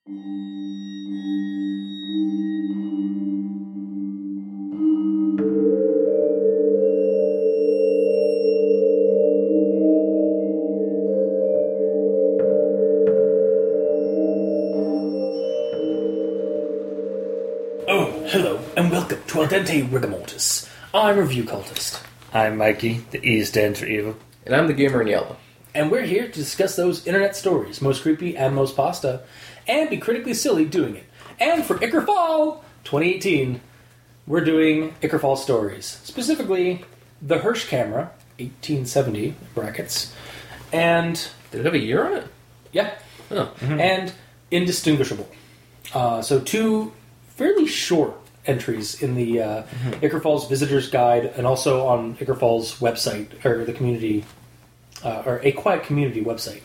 Oh, hello, and welcome to Al Dente Rigamortis. I'm Review Cultist. I'm Mikey, the E stands for evil. And I'm the gamer in yellow. And we're here to discuss those internet stories, most creepy and most pasta, and be critically silly doing it. And for Icar Fall 2018, we're doing Icar Fall stories. Specifically, the Hirsch camera, 1870, brackets, and... Did it have a year on it? Yeah. Oh. And Indistinguishable. So two fairly short entries in the Icar Falls Visitor's Guide, and also on Icar Falls website, or the community, or A Quiet Community website.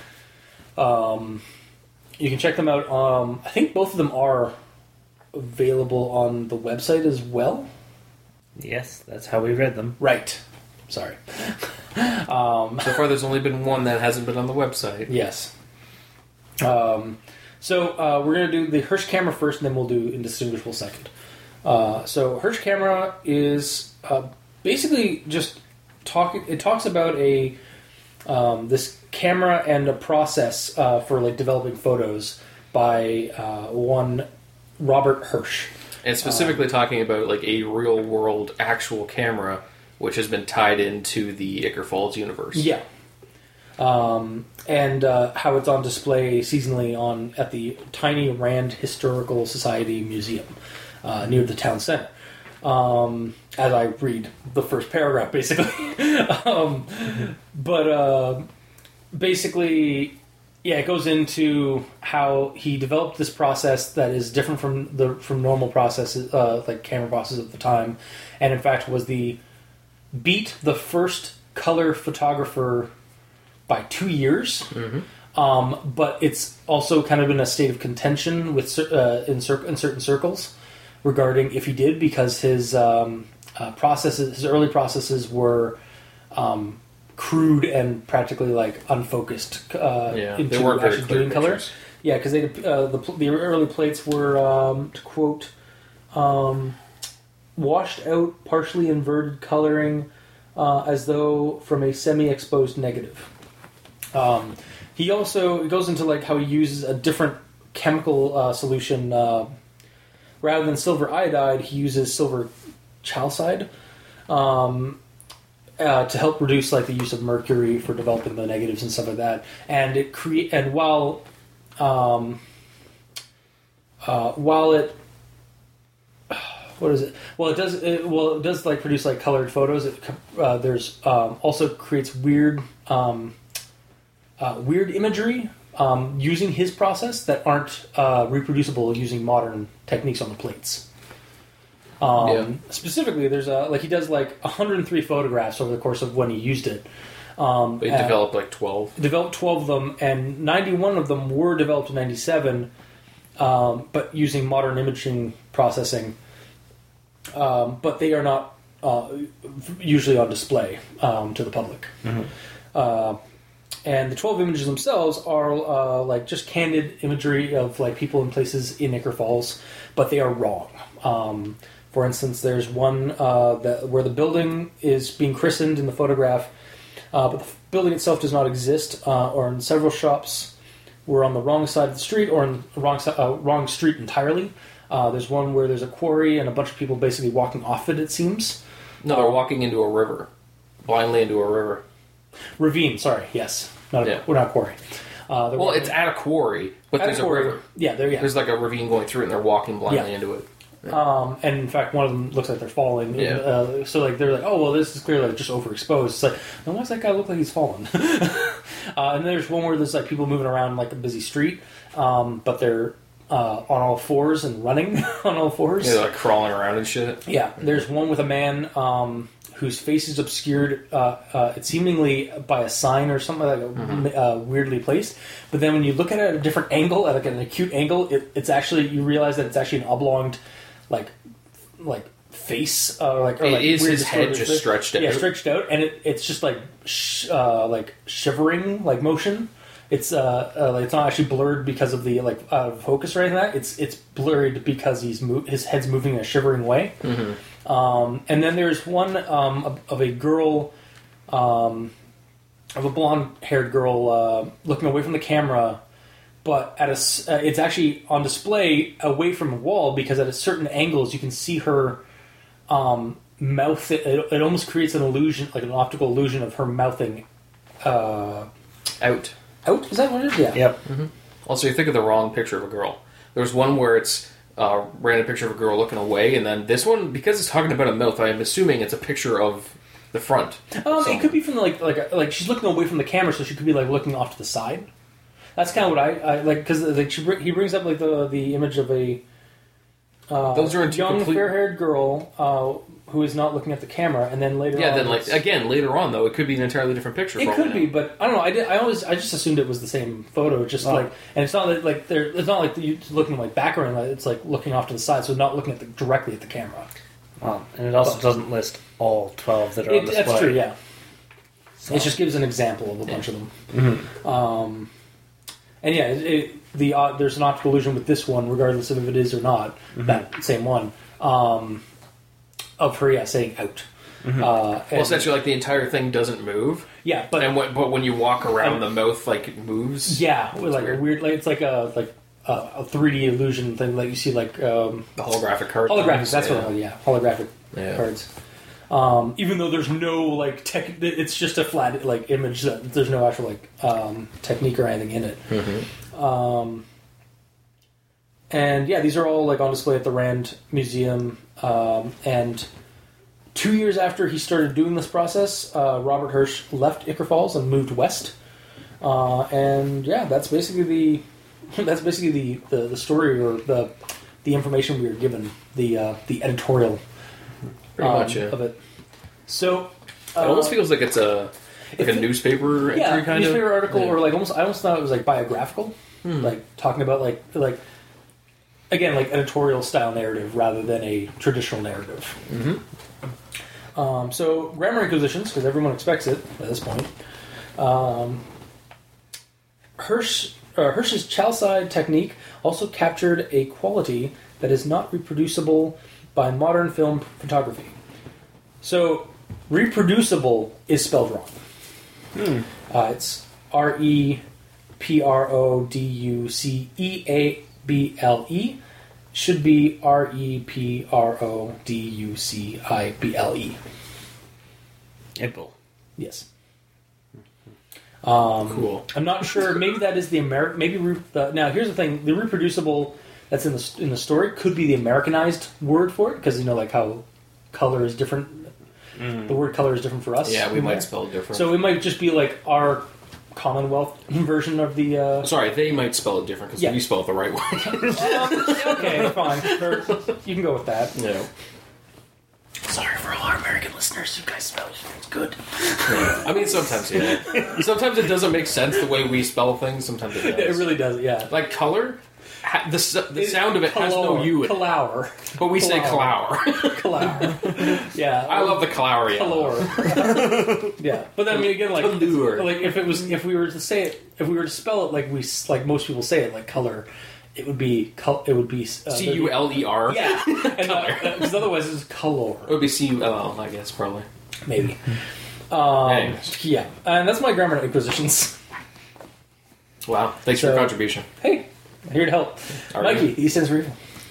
You can check them out. I think both of them are available on the website as well. Yes, that's how we read them. Right. Sorry. So far, there's only been one that hasn't been on the website. Yes. So we're going to do the Hirsch camera first, and then we'll do Indistinguishable second. So Hirsch camera is basically just it talks about a this camera and a process for like developing photos by one Robert Hirsch. And specifically talking about like a real world actual camera, which has been tied into the Icar Falls universe. Yeah. And how it's on display seasonally at the Tiny Rand Historical Society Museum near the town center. As I read the first paragraph, basically. But basically, yeah, it goes into how he developed this process that is different from normal processes, like camera processes at the time, and in fact beat the first color photographer by 2 years. Mm-hmm. But it's also kind of in a state of contention with in certain circles regarding if he did, because his his early processes were crude and practically like unfocused into they weren't actually doing color. Yeah, because the early plates were, to quote, washed out, partially inverted coloring, as though from a semi-exposed negative. He also goes into like how he uses a different chemical solution. Rather than silver iodide, he uses silver chalcide to help reduce like the use of mercury for developing the negatives and stuff like that. And while it what is it? Well, it does like produce like colored photos. There's also creates weird imagery using his process that aren't reproducible using modern techniques on the plates. Specifically, there's he does like 103 photographs over the course of when he used it. But he developed like 12. Developed 12 of them, and 91 of them were developed in 97, but using modern imaging processing. But they are not usually on display to the public. Mm-hmm. And the 12 images themselves are like just candid imagery of like people and places in Icar Falls, but they are wrong. For instance, there's one where the building is being christened in the photograph, but the building itself does not exist, or in several shops were on the wrong side of the street, or in the wrong street entirely. There's one where there's a quarry and a bunch of people basically walking off it seems. No, they're walking into a river. Blindly into a river. Ravine, sorry, yes. We're not quarry. It's at a quarry, but there's a river. Yeah, there's like a ravine going through it, and they're walking blindly into it. Yeah. And in fact, one of them looks like they're falling. Yeah. So like they're like, oh well, this is clearly like just overexposed. It's like, then why does that guy look like he's fallen? And there's one where there's like people moving around like a busy street, but they're on all fours and running on all fours. Yeah, they're like crawling around and shit. Yeah. There's one with a man whose face is obscured, seemingly by a sign or something like weirdly placed. But then when you look at it at a different angle, at like an acute angle, it's actually, you realize that it's actually an oblonged, like face, is his head just stretched out? Yeah, stretched out, and it's just like shivering, like motion. it's it's not actually blurred because of the focus or anything like that. It's blurred because his head's moving in a shivering way. Mm-hmm. And then there's one of a girl, of a blonde-haired girl looking away from the camera, but it's actually on display away from a wall because at a certain angles you can see her mouth. It almost creates an illusion, like an optical illusion of her mouthing Out. Out? Is that what it is? Yeah. Yep. Mm-hmm. Also, you think of the wrong picture of a girl. There's one where it's a random picture of a girl looking away, and then this one, because it's talking about a mouth, I'm assuming it's a picture of the front. It could be from like she's looking away from the camera, so she could be like looking off to the side. That's kind of what I like because he brings up like the image of a Those are in two young complete... fair-haired girl who is not looking at the camera, and then later on... Yeah, then again, later on, though, it could be an entirely different picture. It could be, but I don't know. I just assumed it was the same photo, and it's not it's not like you looking like background. It's like looking off to the side, so not looking directly at the camera. And it also doesn't list all 12 that are on display. That's true, yeah. So. It just gives an example of a bunch of them. Mm-hmm. And yeah, there's an optical illusion with this one, regardless of if it is or not, that same one, of her, saying out. Mm-hmm. Well, essentially, like the entire thing doesn't move. Yeah, but but when you walk around, the mouth like moves. Yeah, like weird. A weird, like it's like a 3D illusion thing, like you see, like the holographic cards. Holographic. That's what. Holographic cards. Even though there's no like it's just a flat like image. There's no actual like technique or anything in it. Mm-hmm. And yeah, these are all like on display at the Rand Museum. And 2 years after he started doing this process, Robert Hirsch left Ichor Falls and moved west. And yeah, that's basically the story or the information we were given, the editorial Pretty much, of it. So it almost feels like it's a newspaper entry kind of newspaper article, or like I almost thought it was like biographical, like talking about like again like editorial style narrative rather than a traditional narrative. Mm-hmm. So grammar inquisitions, because everyone expects it at this point. Hirsch's Chalcide technique also captured a quality that is not reproducible by modern film photography. So, reproducible is spelled wrong. It's REPRODUCEABLE. Should be REPRODUCIBLE. Ipple. Yes. Cool. I'm not sure. Maybe that is the American. Now, here's the thing: the reproducible that's in the story could be the Americanized word for it, because like how color is different. The word color is different for us. Yeah, we might spell it different. So it might just be like our Commonwealth version of the. Sorry, they might spell it different because we spell it the right way. Okay, fine. You can go with that. Yeah. Sorry for all our American listeners. You guys spell it good. Yeah. I mean, sometimes, sometimes it doesn't make sense the way we spell things. Sometimes it does. It really does, yeah. Like color, the sound of it has no U in it. Calour. But we say clower. Calour. Yeah. I love the clower. Yeah. Calour. Yeah. But then, I mean, again, like if we were to say it, if we were to spell it like most people say it, like color, it would be CULER. Yeah. Because otherwise it's color. It would be CULL, I guess, probably. Maybe. Anyways. Yeah. And that's my grammar inquisitions. Wow. Thanks for your contribution. Hey, I'm here to help. Mikey, the East Ends Review.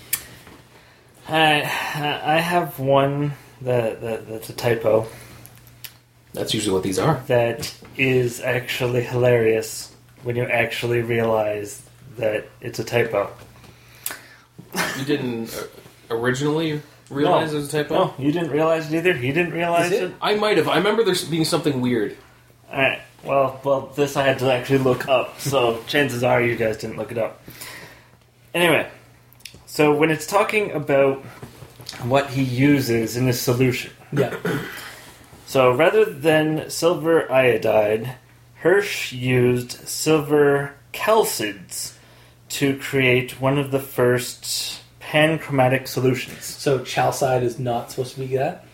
I have one that's a typo. That's usually what these are. That is actually hilarious when you actually realize that it's a typo. You didn't originally realize it was a typo? No, you didn't realize it either? You didn't realize it? I might have. I remember there being something weird. Alright, well, this I had to actually look up, so chances are you guys didn't look it up. Anyway, so when it's talking about what he uses in his solution. Yeah. So rather than silver iodide, Hirsch used silver calcids to create one of the first panchromatic solutions. So chalcide is not supposed to be that?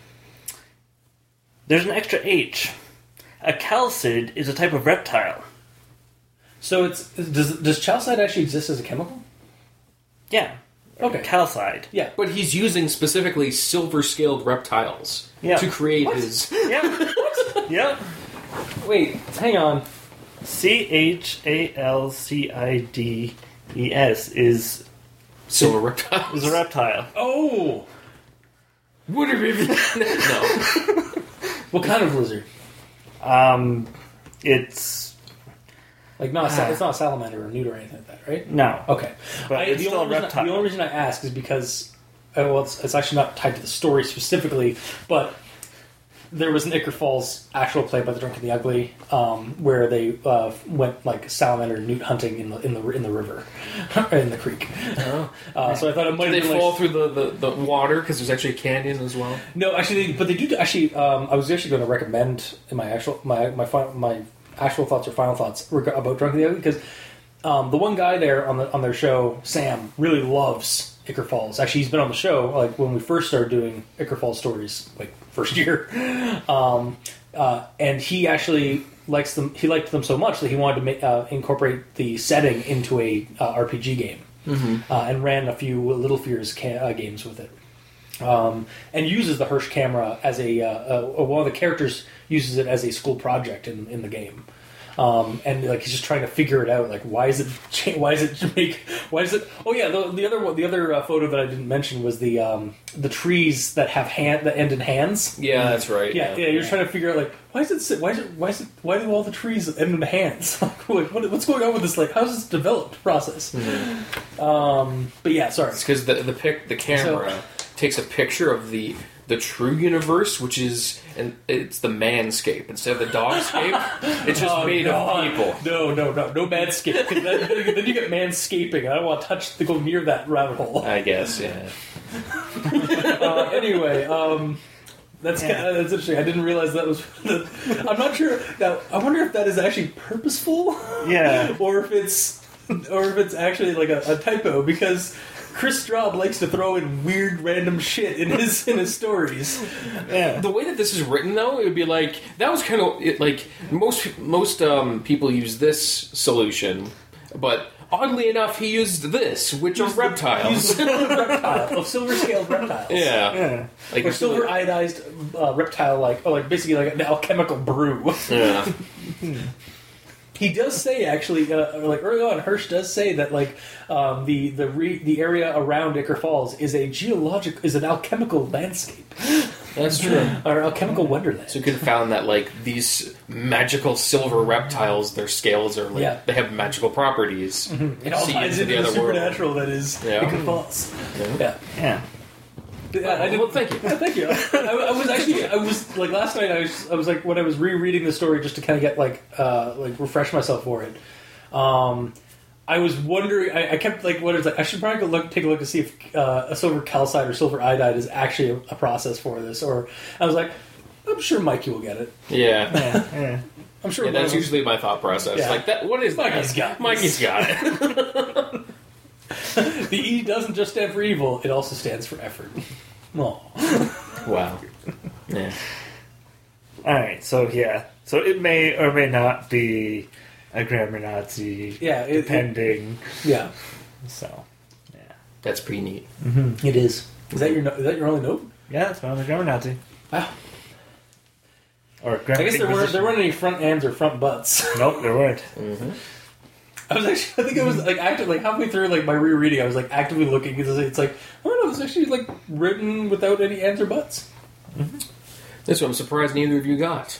There's an extra H. A calcid is a type of reptile. So does chalcite actually exist as a chemical? Yeah. Okay. Calcite. Yeah. But he's using specifically silver-scaled reptiles to create his... Yep. Yep. Wait, hang on. CHALCIDES is Silver reptiles. a reptile. Oh! Would have been... No. What kind of lizard? It's Like, it's not a salamander or newt or anything like that, right? no, Okay. but it's still a reptile. The only reason I ask is because, it's actually not tied to the story specifically, but there was an Ichor Falls actual play by the Drunk and the Ugly, where they went like salamander and newt hunting in the river, in the creek. So I thought it might Did have they been fall through the water because there's actually a canyon as well? No, actually, but they do actually. I was actually going to recommend in my actual thoughts or final thoughts about Drunk and the Ugly because the one guy there on their show, Sam, really loves Ichor Falls. Actually, he's been on the show like when we first started doing Ichor Falls stories, like first year, and he actually likes them. He liked them so much that he wanted to incorporate the setting into a RPG game, and ran a few Little Fears games with it. And uses the Hirsch camera as one of the characters uses it as a school project in the game. And like he's just trying to figure it out. Like, why is it? Oh yeah, the other photo that I didn't mention was the trees that have that end in hands. Yeah, that's right. Yeah. You're trying to figure out like why do all the trees end in hands? Like, what's going on with this? Like, how's this developed process? Mm-hmm. But yeah, sorry. It's because the camera takes a picture of the true universe, which is it's the manscape instead of the dogscape. It's just made of people. No manscape. Then you get manscaping. I don't want to go near that rabbit hole. I guess, yeah. Anyway, that's interesting. I didn't realize that was. I'm not sure. Now, I wonder if that is actually purposeful. Yeah, or if it's actually like a typo because Chris Straub likes to throw in weird, random shit in his stories. Yeah. The way that this is written, though, it would be like that was kind of like most people use this solution, but oddly enough, he used this, which are reptiles. Silver scaled reptiles. Yeah. Like or silver iodized reptile, like basically like an alchemical brew. Yeah. He does say actually, like early on, Hirsch does say that like the area around Ichor Falls is an alchemical landscape. That's true. Or alchemical wonderland. So you could have found that like these magical silver reptiles, their scales are like they have magical properties. Mm-hmm. It all ties into the supernatural that is Ichor Falls. Yeah. Well, thank you. Thank you. I was like last night. I was like when I was rereading the story just to kind of get like refresh myself for it. I was wondering. I kept like what is like. I should probably take a look to see if a silver calcite or silver iodide is actually a process for this. Or I was like, I'm sure Mikey will get it. Yeah. I'm sure. That's usually my thought process. Yeah. Like that. What is Mikey's that? got Mikey's got it. The E doesn't just stand for evil; it also stands for effort. Oh. Wow. Yeah. All right. So it may or may not be a grammar Nazi. Yeah. Depending. Yeah. So. Yeah. That's pretty neat. Mm-hmm. It is. Is that your only note? Yeah, that's my only grammar Nazi. Wow. Or I guess there weren't any front ends or front butts. Nope, there weren't. Mm-hmm. I think I was like actively like halfway through like my rereading. I was like actively looking because it's like oh no, it's actually like written without any ends or buts. Mm-hmm. This one I'm surprised neither of you got.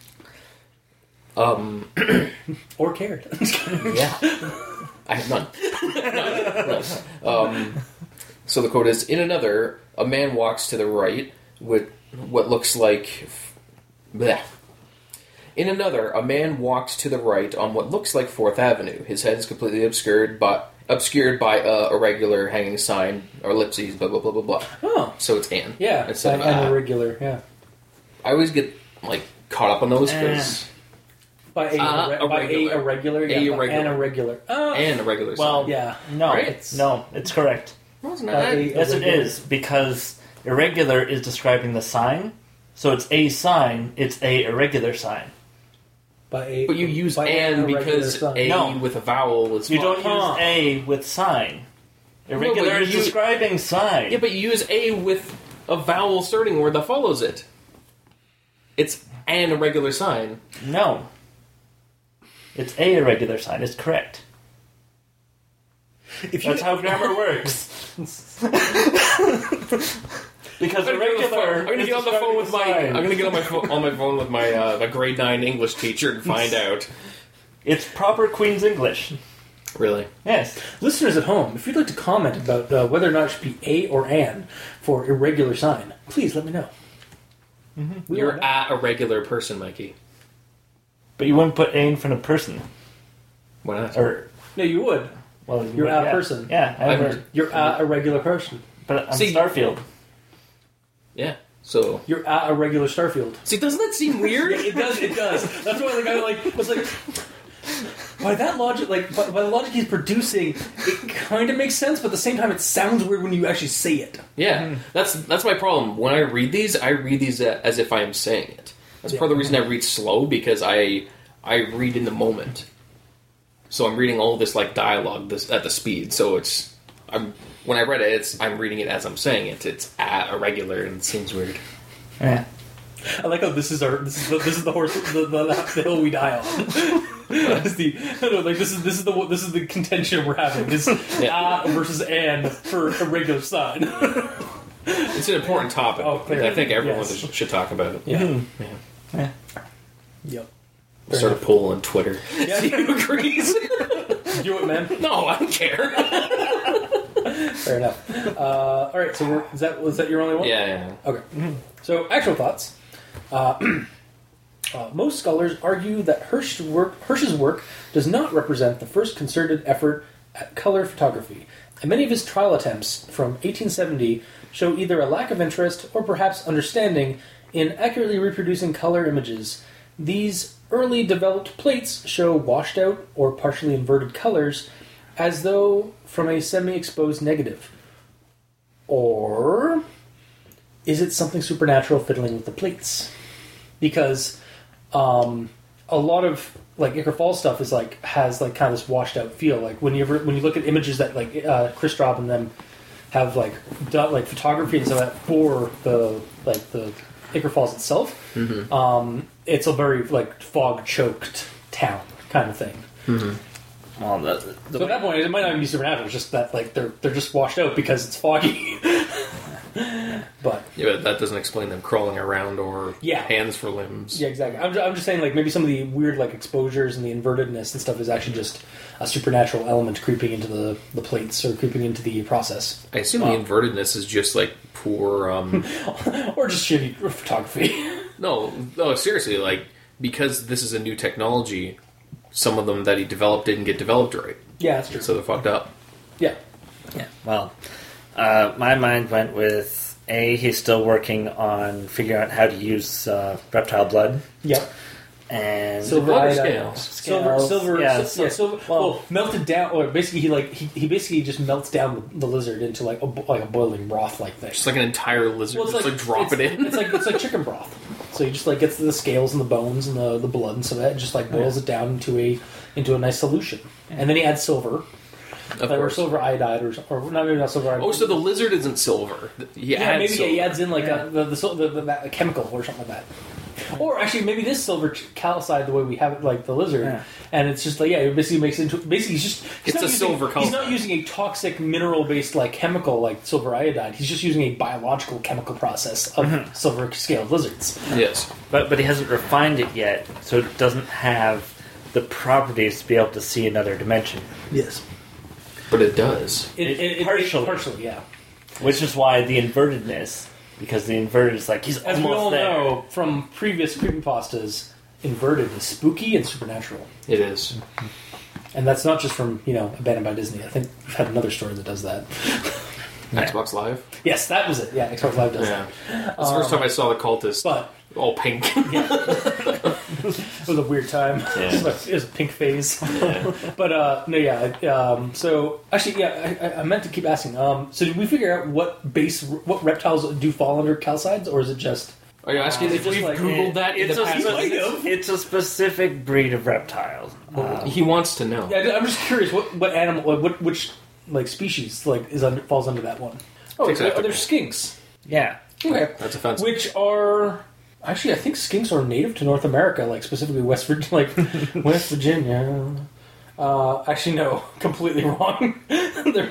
Mm-hmm. Or cared. Yeah, I have none. So the quote is: "In another, a man walks to the right with what looks like." Bleh. In another, a man walks to the right on what looks like 4th Avenue. His head is completely obscured by a irregular hanging sign, or ellipses, blah, blah, blah, blah, blah. Oh. So it's an. Yeah, Instead of an irregular, yeah. I always get, like, caught up on those because... By a irregular, yeah. An irregular. Oh. And a regular sign. Well, yeah. No, right? it's correct. Well, it's not. Yes, it is, because irregular is describing the sign, so it's a sign, it's a irregular sign. By a, But you use by "and" irregular because sign. "a" No. with a vowel is You fine. don't use a with sign. Irregular you is use- describing sign. Yeah, but you use "a" with a vowel starting word that follows it. It's an irregular sign. No. It's a irregular sign. It's correct. If you, That's how grammar works. Because I'm irregular. gonna is get on the phone describing with my. sign. I'm gonna get on my phone with my my grade 9 English teacher and find out. It's proper Queen's English. Really, Yes. listeners at home, if you'd like to comment about whether or not it should be a or an for irregular sign, please let me know. We you're are- a regular person, Mikey. But you wouldn't put a in front of person. Why not? Or, no, you would. well, you You're would, a yeah. person. Yeah, I'm- You're a regular person. But I'm See- Starfield. Yeah. So, You're a regular Starfield. see, doesn't that seem weird? It does. It does. That's why, like, I like. It's like by that logic, like by the logic he's producing, it kind of makes sense, but at the same time, it sounds weird when you actually say it. Yeah, that's my problem. When I read these as if I am saying it. That's part of the reason I read slow, because I read in the moment. So I'm reading all this like dialogue at the speed. So when I read it, I'm reading it as I'm saying it. It's irregular and it seems weird. Yeah. I like how this is the horse the hill we die on. This is the contention we're having. Is versus and for a regular sign. It's an important topic. Oh, clearly. I think everyone Yes. should talk about it. Yeah. Yeah. Yep. Start a poll on Twitter. Yeah. See who agrees. Do it, man. No, I don't care. Fair enough. All right. So was that your only one? Yeah. Okay. So, actual thoughts. Most scholars argue that Hirsch's work does not represent the first concerted effort at color photography, and many of his trial attempts from 1870 show either a lack of interest or perhaps understanding in accurately reproducing color images. These early developed plates show washed out or partially inverted colors as though from a semi-exposed negative. Or is it something supernatural fiddling with the plates? Because a lot of like Icar Falls stuff is like has like kind of this washed out feel. Like when you look at images that like Chris Straub and them have like done like photography and stuff like that for the Icar Falls itself, it's a very like fog choked town kind of thing. Well, So at that point, it might not even be supernatural. It's just that like they're just washed out because it's foggy. But Yeah, but that doesn't explain them crawling around or Yeah. hands for limbs. yeah, exactly. I'm just saying like maybe some of the weird like exposures and the invertedness and stuff is actually just a supernatural element creeping into the plates or creeping into the process, I assume the invertedness is just like poor. or just shitty photography. No, seriously, like because this is a new technology, some of them that he developed didn't get developed right, Yeah, that's true. so they're fucked up. Yeah. Yeah. Well, my mind went with he's still working on figuring out how to use reptile blood Yep. and Silver blood iodide. scales. Silver. Yeah, Silver. Well, melted down, or basically he basically just melts down the lizard into like a boiling broth like thing. Just like an entire lizard, Well, just like drop it in. It's like chicken broth. So he just like gets the scales and the bones and the blood and so that, and just like boils it down into a nice solution, and then he adds silver. Of Or course. silver iodide, or not maybe not silver iodide. Oh, so the lizard isn't silver. yeah, maybe silver. he adds in like a chemical or something like that. Or actually, maybe this silver calcite the way we have it, like the lizard, Yeah. and it's just like it basically makes it into he's It's not a using- silver color. He's not using a toxic mineral based like chemical like silver iodide. He's just using a biological chemical process of silver scaled lizards. Yes. but he hasn't refined it yet, so it doesn't have the properties to be able to see another dimension. Yes, But it does. Partially. yeah. Which is why the invertedness, because the inverted is like he's As we almost all there. know from previous creepypastas, inverted is spooky and supernatural. It is. And that's not just from, Abandoned by Disney. I think we've had another story that does that. Xbox Live. Yes, that was it. Yeah, Xbox Live does Yeah. that. That's the first time I saw the cultist But all pink. it was a weird time. Yeah. It was a pink phase. But, no, yeah. So, actually, yeah, I meant to keep asking. So did we figure out what reptiles do fall under calcides, or is it just... Are you asking if just we've like- Googled that in It's the a, past? it's a specific breed of reptile. He wants to know. Yeah, I'm just curious what animal, which like species like falls under that one. Oh, Exactly. they're skinks. Yeah. Okay, That's offensive. which are actually I think skinks are native to North America, like specifically West Virginia. Actually, no, completely wrong. They're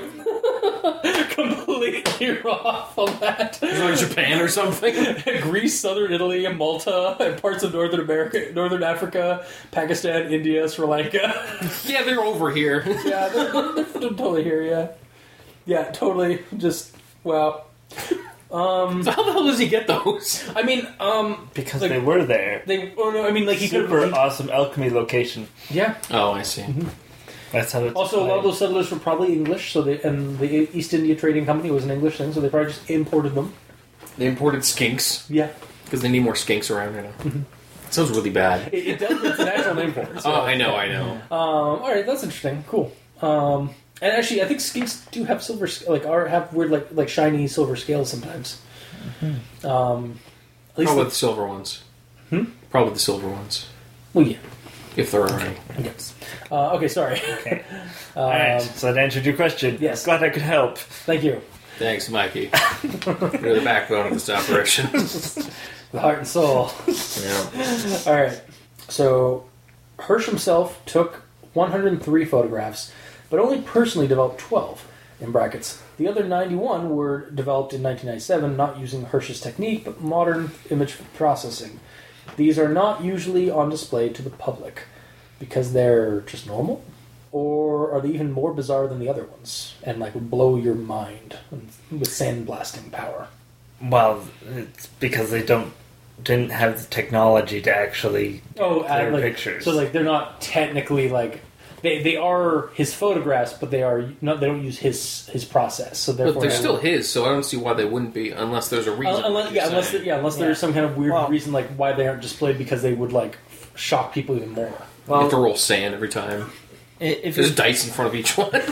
completely off on that. Like Japan or something? Greece, southern Italy, Malta, and parts of Northern America, Northern Africa, Pakistan, India, Sri Lanka. Yeah, they're over here. Yeah, they're totally here. Yeah, totally. Just wow. How the hell does he get those? I mean, Because like, they were there. they. Oh no, I mean, like he could. Super awesome alchemy location. Yeah. Oh, I see. That's how it's Also, a lot of those settlers were probably English, so and the East India Trading Company was an English thing, so they probably just imported them. They imported skinks Yeah, because they need more skinks around right now. Sounds really bad. it does. It's a natural name for it. So. Oh, I know. All right, that's interesting. Cool. And actually, I think skinks do have silver, have weird like shiny silver scales sometimes. At least, Probably the silver ones. Probably the silver ones. well, yeah. If there are any. Yes. Okay, sorry. Okay. Alright, so that answered your question. Yes. Glad I could help. Thank you. Thanks, Mikey. You're the backbone of this operation. The heart and soul. Yeah. All right. So Hirsch himself took 103 photographs, but only personally developed 12. In brackets. The other 91 were developed in 1997, not using Hirsch's technique, but modern image processing. These are not usually on display to the public because they're just normal, or are they even more bizarre than the other ones and like would blow your mind with sandblasting power? Well, it's because they didn't have the technology to actually clear like, pictures. So like they're not technically like they are his photographs, but they are not. They don't use his process. So therefore, But they're still his, so I don't see why they wouldn't be, unless there's a reason. unless there's some kind of weird Well- reason like why they aren't displayed because they would like shock people even more. You have to roll sand every time. if There's you, dice in front of each one.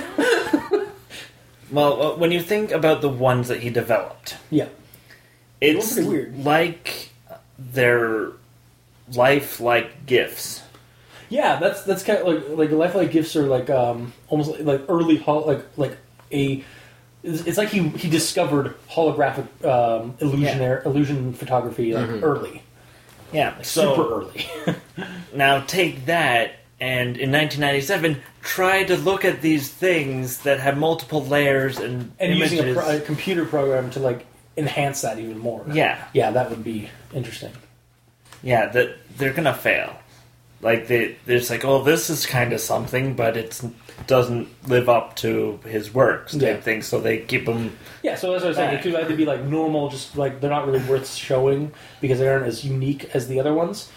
when you think about the ones that he developed, Yeah. it's pretty weird. like they're lifelike gifts. Yeah, that's kind of like lifelike gifts are like almost like early it's like he discovered holographic illusion photography like early, Yeah, so super early. now take that, and in 1997, try to look at these things that have multiple layers and images. using a computer program to like enhance that even more. Yeah. Yeah, that would be interesting. Yeah, that they're gonna fail. Like they're just like, oh, this is kind of something, but it doesn't live up to his works type Yeah. thing. So they keep them. Yeah, so that's what I was saying. It could either be like normal, just like they're not really worth showing because they aren't as unique as the other ones,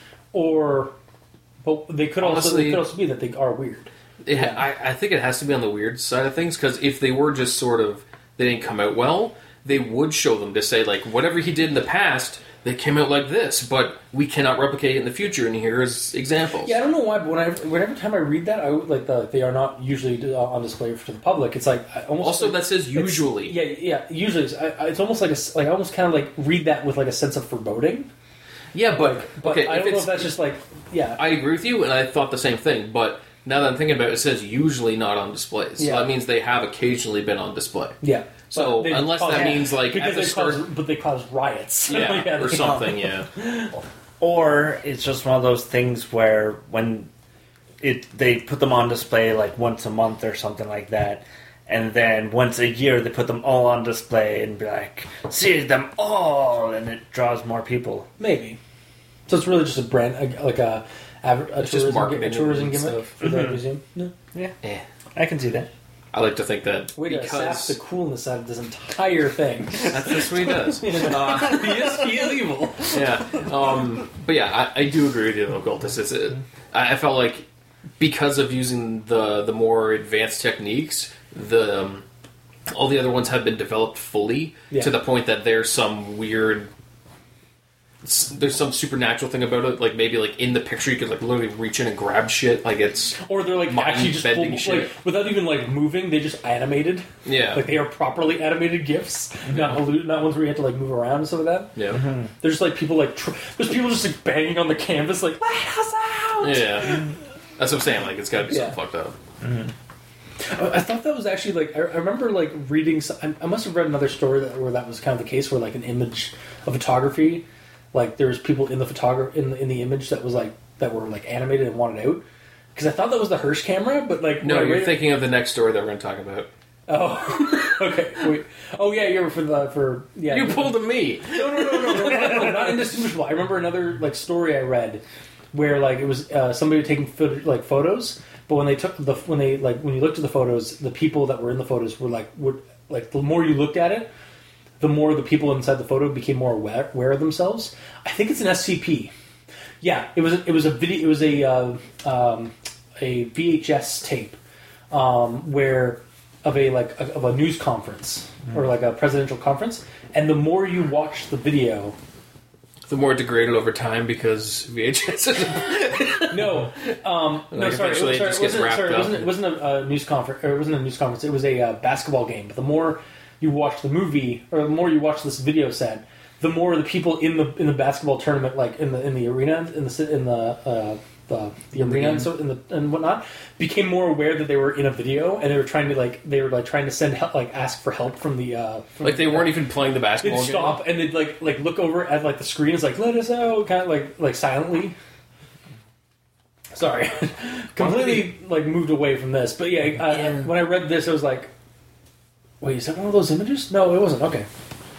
but they could also be that they are weird. I think it has to be on the weird side of things, because if they were just sort of, they didn't come out well, they would show them to say, like, whatever he did in the past, they came out like this, but we cannot replicate it in the future, and here is examples. Yeah, I don't know why, but whenever time I read that, I would, like they are not usually on display to the public. It's like I almost Also, like, that says usually. Yeah. Usually, it's almost like I almost kind of like read that with like a sense of foreboding. Yeah, but okay, I don't know if that's just like I agree with you, and I thought the same thing, but now that I'm thinking about it, it says usually not on displays. So Yeah. that means they have occasionally been on display. Yeah. So, But they unless cause- that means, like, because at the they start... they cause riots, Yeah, or they- something, yeah. Or it's just one of those things where when they put them on display like once a month or something like that, and then once a year they put them all on display and be like, see them all, and it draws more people. Maybe. So it's really just a brand, like a just marketing tourism and gimmick stuff. for the museum. No. Yeah, I can see that. I like to think that Way to sap because... the coolness out of this entire thing. That's what he does. he is evil. Yeah. But yeah, I do agree with you though, Goltus. I felt like because of using the more advanced techniques, all the other ones have been developed fully Yeah. to the point that there's some weird there's some supernatural thing about it. Like maybe like in the picture you could like literally reach in and grab shit. Like it's Or they're like actually just bending pulled, shit. like without even like moving, they just animated. Yeah. Like they are properly animated GIFs, not ones where you have to like move around and stuff like that. Yeah. There's just like people like there's people just like banging on the canvas like let us out. Yeah. That's what I'm saying. Like it's got to be Yeah. something fucked up. I thought that was actually like I remember like reading. I must have read another story where that was kind of the case, where like an image of photography, like there's people in the in the image that was like that were like animated and wanted out. Because I thought that was the Hirsch camera, but like No, you're thinking of the next story that we're going to talk about. Oh, okay. Wait. Oh yeah, you're for yeah. You pulled a me. No, not indistinguishable. I remember another like story I read where like it was somebody taking photos, but when you looked at the photos, the people that were in the photos were like the more you looked at it, the more the people inside the photo became more aware of themselves. I think it's an SCP. Yeah, it was a video. It was a VHS tape where of a news conference or like a presidential conference, and the more you watch the video, The more degraded over time because VHS is no, eventually it just gets wrapped up. It wasn't a news conference. Or it wasn't a news conference. It was a basketball game. But the more you watch the movie, or the more you watch this video set, the more the people in the basketball tournament, like in the arena, in the arena and whatnot, became more aware that they were in a video, and they were trying to send help, like ask for help from the like they weren't even playing the basketball They'd game. stop and they'd like look over at like the screen. It's like let us out, kind of like silently. Sorry, completely like moved away from this. But yeah, when I read this, I was like, "Wait, is that one of those images?" No, it wasn't. Okay.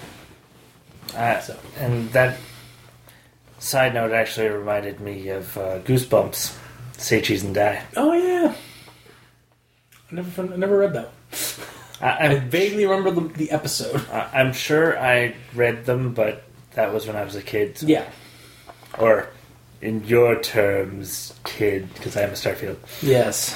And that side note actually reminded me of Goosebumps, Say Cheese and Die. Oh yeah, I never read that. I vaguely remember the episode. I'm sure I read them, but that was when I was a kid. So. Yeah. Or, in your terms, kid, because I'm a Starfield. Yes.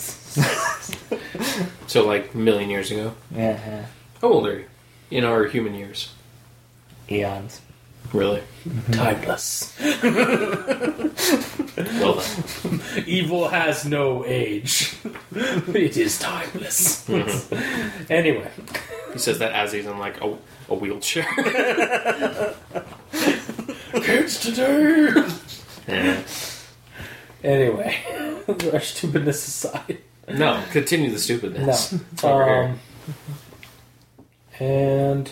So like a million years ago. Yeah. How old are you? In our human years. Eons. Really? Timeless. Well done. Evil has no age. It is timeless. Mm-hmm. Anyway. He says that as he's in like a wheelchair. Kids today. Yeah. Anyway, our stupidness aside. No, continue the stupidness. No. It's over here. And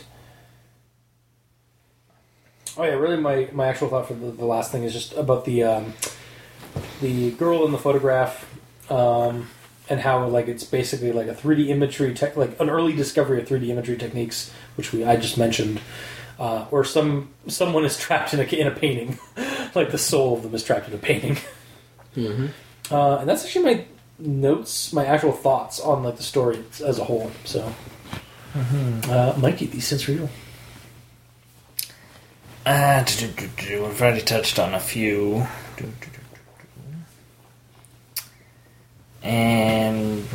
oh yeah, really, my actual thought for the last thing is just about the girl in the photograph, and how like it's basically like a 3D imagery like an early discovery of 3D imagery techniques, which I just mentioned, or someone is trapped in a painting, like the soul of them is trapped in a painting. Mm-hmm. And that's actually my notes, my actual thoughts on like the story as a whole. So, Mikey, these things for you. We've already touched on a few. And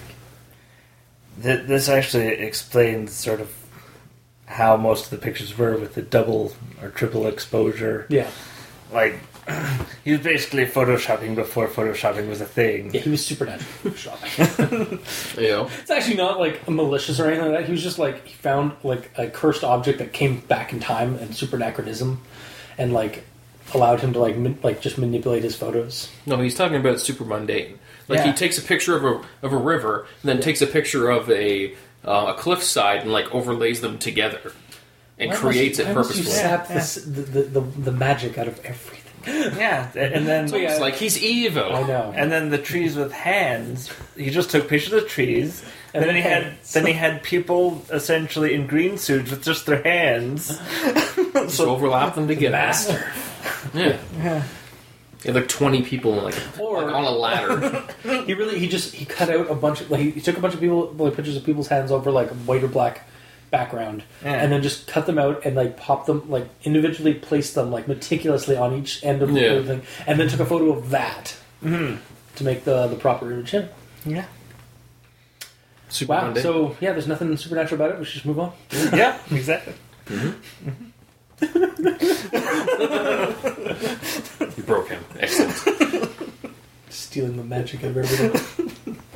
this actually explains sort of how most of the pictures were with the double or triple exposure. Yeah. Like, he was basically photoshopping before photoshopping was a thing. Yeah, he was supernatural photoshopping. Yeah. It's actually not like malicious or anything like that. He was just like, he found like a cursed object that came back in time and supernachronism, and like allowed him to like just manipulate his photos. No, he's talking about super mundane. Like Yeah. he takes a picture of a river, and then takes a picture of a cliffside, and like overlays them together, and creates it Why must you purposefully. sap the magic out of everything? Yeah, and then So, yeah. It's like he's evil. I know. and then the trees with hands. He just took pictures of trees, and And then then he had people essentially in green suits with just their hands. Just overlap them together. Master. Yeah. Yeah, like 20 people like Or- on a ladder. He cut out a bunch of he took a bunch of people like pictures of people's hands over like a white or black background, Yeah. and then just cut them out and like popped them like individually, placed them like meticulously on each end of Yeah. the thing, and then took a photo of that to make the proper image. Yeah, Super Wow. mundane. So yeah, there's nothing supernatural about it. We should just move on. yeah, exactly. You broke him. Excellent. Stealing the magic of everything.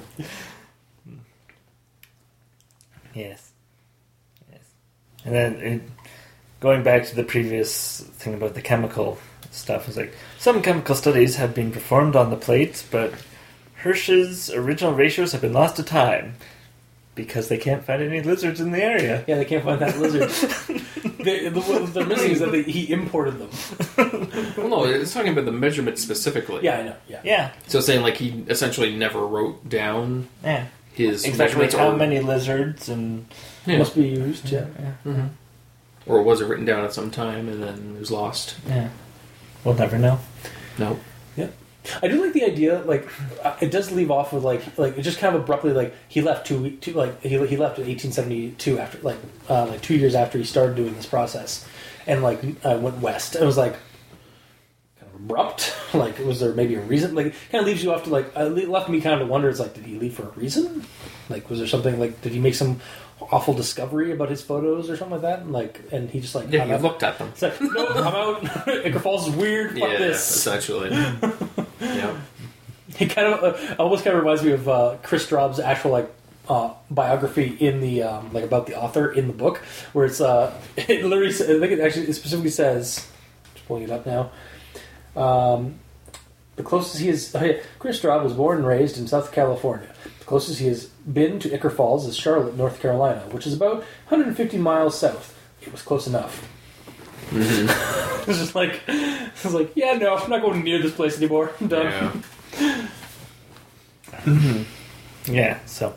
Yes. And then going back to the previous thing about the chemical stuff, it's like some chemical studies have been performed on the plates, but Hirsch's original ratios have been lost to time because they can't find any lizards in the area. Yeah, they can't find that lizard. What they're missing is that he imported them. Well, no, it's talking about the measurement specifically. Yeah, I know. Yeah. So saying like he essentially never wrote down his Exactly measurements how or many lizards and... Must be used, yeah. Mm-hmm. Or was it written down at some time and then it was lost? Yeah. We'll never know. No. Yeah. I do like the idea, like, it does leave off with, like it just kind of abruptly, like, he left he left in 1872 after, like 2 years after he started doing this process, and, like, went west. It was, like, kind of abrupt. Like, was there maybe a reason? Like, it kind of leaves you off to, like, it left me kind of to wonder, it's like, did he leave for a reason? Like, was there something, like, did he make some awful discovery about his photos or something like that? And he just, like... Yeah, he looked at them. It's like, no, I'm out. Icar Falls is weird. Fuck this. Essentially. Yeah. He kind of almost kind of reminds me of Chris Straub's actual biography in the about the author in the book, where it's it literally, I think it specifically says, just pulling it up now. The closest he is, Chris Straub was born and raised in South California. The closest he has been to Icar Falls is Charlotte, North Carolina, which is about 150 miles south. It was close enough. Mm-hmm. It's just like, I was like, yeah, no, I'm not going near this place anymore. I'm done. Yeah. Yeah. So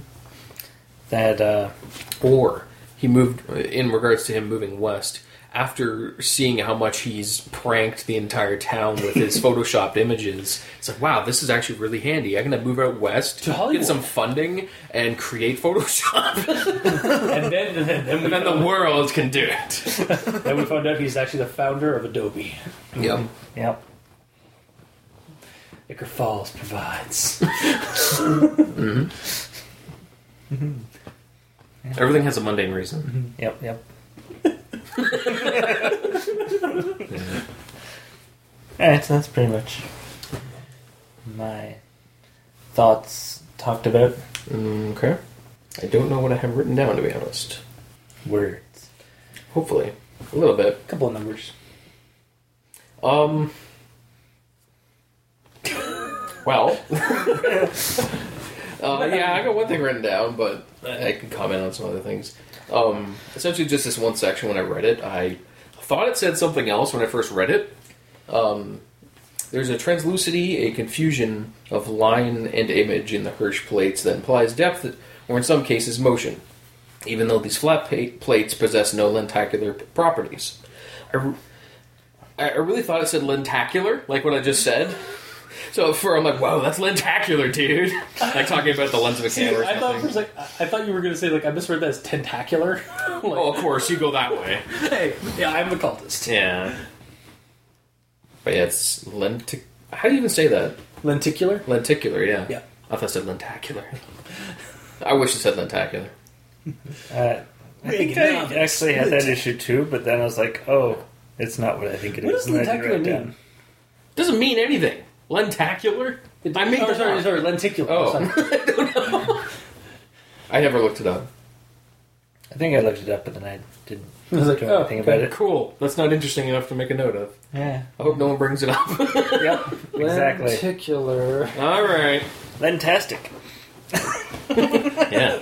that, or he moved in regards to him moving west. After seeing how much he's pranked the entire town with his photoshopped images, it's like, wow, this is actually really handy. I'm going to move out west, to Hollywood, get some funding, and create Photoshop. and then the world can do it. Then we found out he's actually the founder of Adobe. Yep. Yep. Icar Falls provides. Mm-hmm. Mm-hmm. Everything has a mundane reason. Mm-hmm. Yep. Alright, so that's pretty much my thoughts talked about. Okay. I don't know what I have written down, to be honest. Words. Hopefully. A little bit. A couple of numbers. Well. Yeah, I got one thing written down, but I can comment on some other things. Essentially just this one section when I read it. I thought it said something else when I first read it. There's a translucity, a confusion of line and image in the Hirsch plates that implies depth, or in some cases motion, even though these flat plates possess no lenticular properties. I really thought it said lentacular, like what I just said. So I'm like, wow, that's lentacular, dude. Like talking about the lens of a camera or something. I thought you were going to say, like, I misread that as tentacular. Like, oh, of course, you go that way. Hey, yeah, I'm the cultist. Yeah. But yeah, it's how do you even say that? Lenticular? Lenticular, yeah. Yeah. I thought it said lentacular. I wish it said lentacular. I think I actually had that issue too, but then I was like, oh, it's not what I think it what is. What does lentacular mean? Doesn't mean anything. Lentacular? Sorry, lenticular. Oh. Sorry. I don't know. I never looked it up. I think I looked it up, but then I didn't do anything about it. Cool. That's not interesting enough to make a note of. Yeah. I hope no one brings it up. Yep. Exactly. Lenticular. All right. Lentastic. Yeah.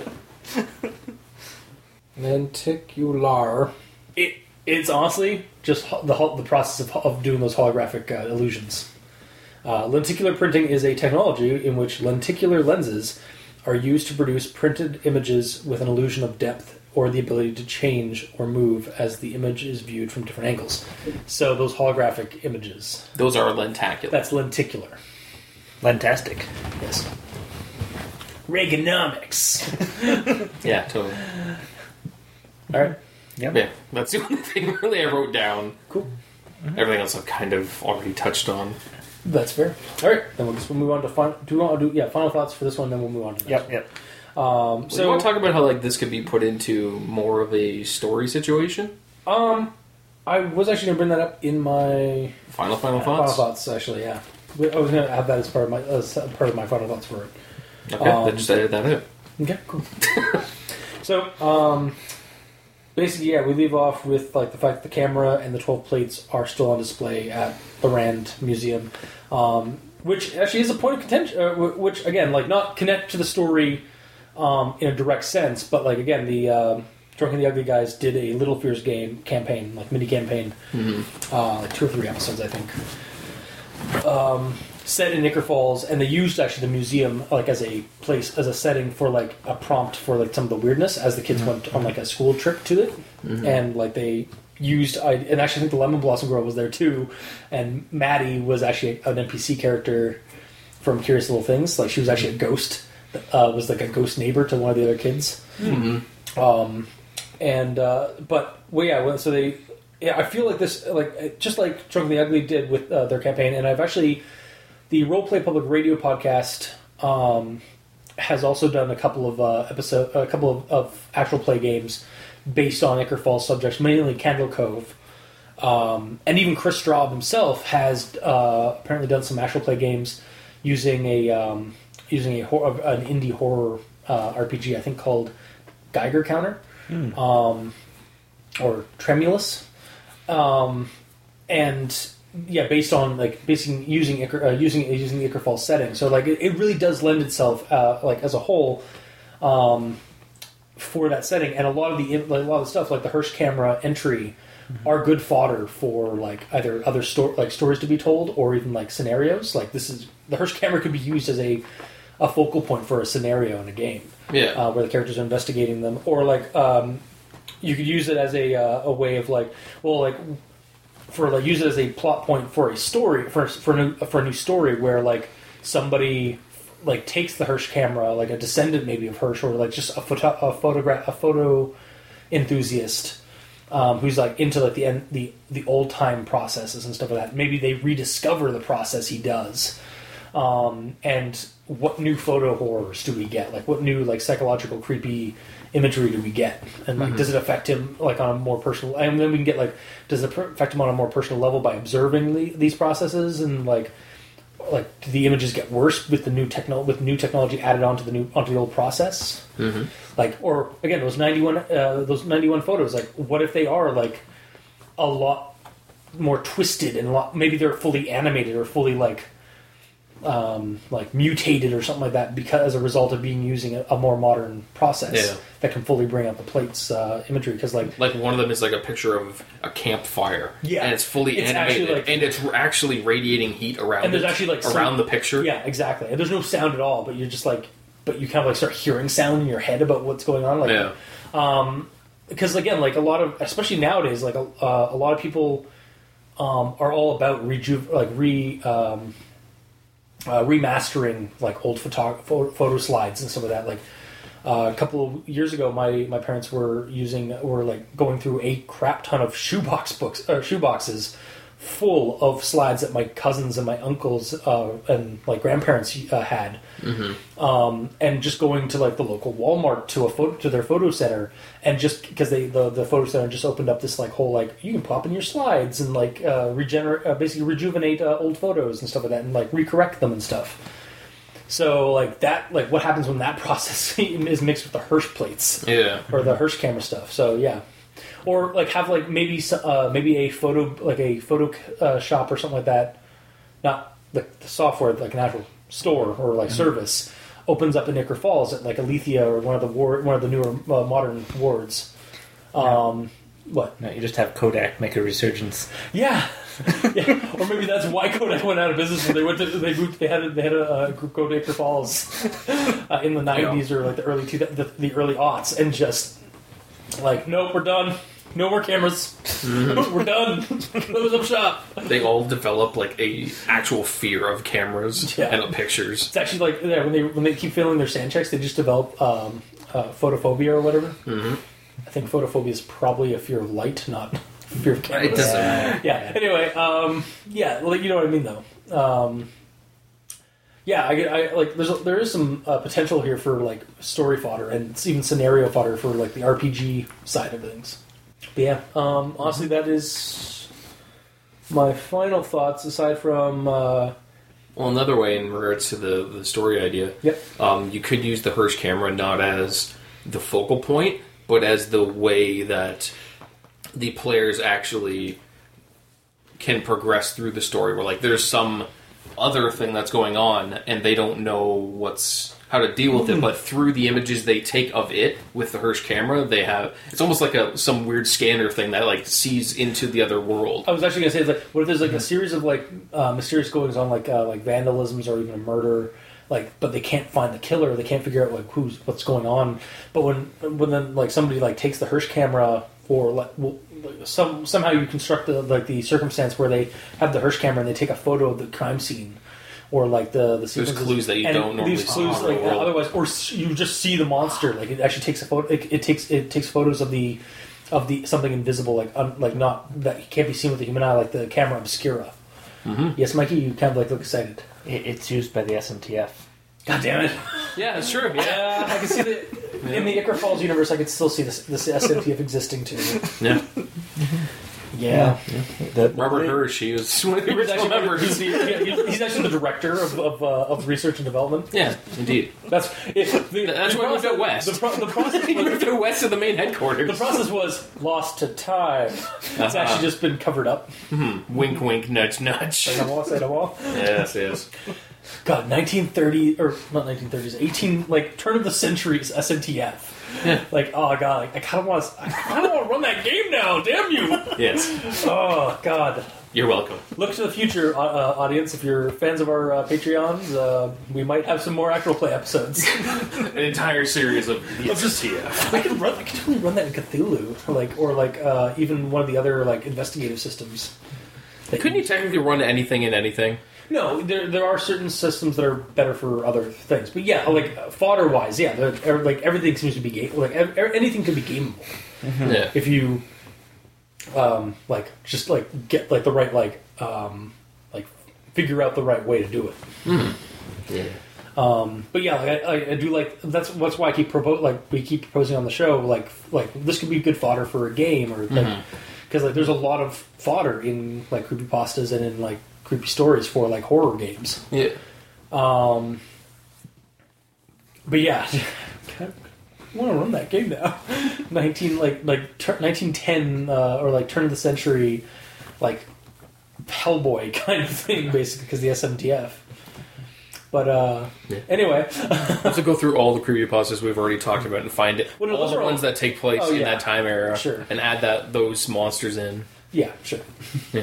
Lenticular. It's honestly just the process of doing those holographic illusions. Lenticular printing is a technology in which lenticular lenses are used to produce printed images with an illusion of depth or the ability to change or move as the image is viewed from different angles. So those holographic images. Those are lentacular. That's lenticular. Lentastic. Yes. Reaganomics. Yeah, totally. All right. Yep. Yeah, that's the only thing really I wrote down. Cool. Mm-hmm. Everything else I've kind of already touched on. That's fair. All right, then we'll move on to final thoughts for this one. Then we'll move on to the next. Yep. So you want to talk about how this could be put into more of a story situation? I I was actually going to bring that up in my Final final thoughts. Actually, yeah, I was going to have that as part of my final thoughts for it. Okay, then just edit that out. Okay, cool. So, basically, yeah, we leave off with like the fact that the camera and the 12 plates are still on display at the Rand Museum, which actually is a point of contention. Which again, like, not connect to the story in a direct sense, but like again, the Drunk and the Ugly guys did a Little Fears campaign, like mini campaign, like 2 or 3 episodes, I think. Set in Niagara Falls, and they used actually the museum like as a place, as a setting for like a prompt for like some of the weirdness as the kids went on like a school trip to it, and like they used, and actually I think the Lemon Blossom Girl was there too, and Maddie was actually an NPC character from Curious Little Things. Like she was actually a ghost, was like a ghost neighbor to one of the other kids. But well, yeah, so they, yeah, I feel like this, like just like Drunk and the Ugly did with their campaign, and I've actually. The Roleplay Public Radio podcast has also done a couple of of actual play games based on Ichor Falls subjects, mainly Candle Cove, and even Chris Straub himself has apparently done some actual play games using an indie horror RPG, I think called Geiger Counter, or Tremulous, and. Yeah, based on like basically using the Ichor Falls setting, so like it really does lend itself like as a whole for that setting, and a lot of the stuff like the Hirsch camera entry are good fodder for like either other stories to be told or even like scenarios. Like this is the Hirsch camera could be used as a focal point for a scenario in a game, where the characters are investigating them, or like you could use it as a way of like use it as a plot point for a story for a new story where like somebody like takes the Hirsch camera, like a descendant maybe of Hirsch, or like just a photo enthusiast who's like into like the old time processes and stuff like that. Maybe they rediscover the process he does, and what new photo horrors do we get? Like what new like psychological creepy imagery do we get, and like does it affect him like on a more personal, and then we can get like does it affect him on a more personal level by observing these processes, and like do the images get worse with the new technology added onto the old process, like, or again those 91 photos, like what if they are like a lot more twisted and maybe they're fully animated or fully like mutated or something like that because as a result of using a more modern process that can fully bring out the plates imagery, because like one of them is like a picture of a campfire, and it's fully animated, and it's actually radiating heat around, and there's actually like around the picture, exactly, and there's no sound at all, but you're just like, but you kind of like start hearing sound in your head about what's going on, like because again, like a lot of, especially nowadays, like a lot of people are all about remastering like old photo slides and some of that. Like a couple of years ago, my parents were like going through a crap ton of shoeboxes full of slides that my cousins and my uncles and like grandparents had, and just going to like the local Walmart to their photo center, and just because the photo center just opened up this like whole like you can pop in your slides and like basically rejuvenate old photos and stuff like that, and like recorrect them and stuff. So like that, like what happens when that process is mixed with the Hirsch plates, or the Hirsch camera stuff. So yeah. Or like have like maybe a photo shop or something like that, not the software, like an actual store or like service, opens up in Niagara Falls at like Alethea or one of the newer modern wards. What? No, you just have Kodak make a resurgence. Yeah. Or maybe that's why Kodak went out of business when they had a Kodak Falls in the 90s or like the early aughts, and just like, nope, we're done. No more cameras. We're done. Close up shop. They all develop like a actual fear of cameras and of pictures. It's actually like when they keep failing their sand checks, they just develop photophobia or whatever. I think photophobia is probably a fear of light, not fear of cameras. It doesn't matter. Yeah. Anyway, well, you know what I mean, though. I like there is some potential here for like story fodder and even scenario fodder for like the RPG side of things. But yeah, honestly, that is my final thoughts. Aside from Well, another way in regards to the story idea, yep, you could use the Hirsch camera not as the focal point, but as the way that the players actually can progress through the story. Where like there's some other thing that's going on, and they don't know how to deal with it. But through the images they take of it with the Hirsch camera, they have it's almost like some weird scanner thing that like sees into the other world. I was actually going to say, like, what if there's like a series of like mysterious goings on, like vandalisms or even a murder, like, but they can't find the killer, they can't figure out like what's going on. But when then like somebody like takes the Hirsch camera, or like somehow you construct the circumstance where they have the Hirsch camera and they take a photo of the crime scene. Or like the there's clues that you don't normally these clues see. Like otherwise, or you just see the monster. Like it actually takes a photo. It takes photos of the something invisible, like not that can't be seen with the human eye, like the camera obscura. Mm-hmm. Yes, Mikey, you kind of like look excited. It's used by the SMTF. God damn it! Yeah, that's true. Yeah, I can see that in the Icar Falls universe. I could still see this SMTF existing too. Yeah. Yeah. Robert Hirsch, he was one of the original members. He's actually the director of research and development. Yeah, indeed. That's why he moved out west. The process He moved out west of the main headquarters. The process was lost to time. It's actually just been covered up. Wink, wink, nudge, nudge. Say no more, say no more. Yes, yes. God, 1930 or not 1930s, 18 like turn of the centuries SMTF. Yeah. Like, oh god, I kind of want to run that game now. Damn you! Yes. Oh god. You're welcome. Look to the future, audience. If you're fans of our Patreons, we might have some more actual play episodes. An entire series of the SMTF. I could totally run that in Cthulhu, or even one of the other like investigative systems. Couldn't you technically run anything in anything? No, there are certain systems that are better for other things, but yeah, like fodder wise, yeah, like everything seems to be game. Like anything can be gameable Yeah. if you just get like the right figure out the right way to do it. Mm-hmm. Yeah. But yeah, I do like that's why I keep we keep proposing on the show like this could be good fodder for a game or like because like there's a lot of fodder in like creepypastas and in like creepy stories for like horror games. Yeah. But yeah, I want to run that game now. 1910 or like turn of the century, like Hellboy kind of thing, basically because the SMTF. But anyway, Let's go through all the creepypastas we've already talked about and find it. Well, no, all the ones that take place in that time era, sure, and add those monsters in. Yeah, sure. Yeah.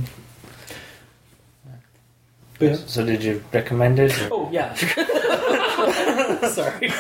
Yeah. So did you recommend it? Oh yeah. Sorry.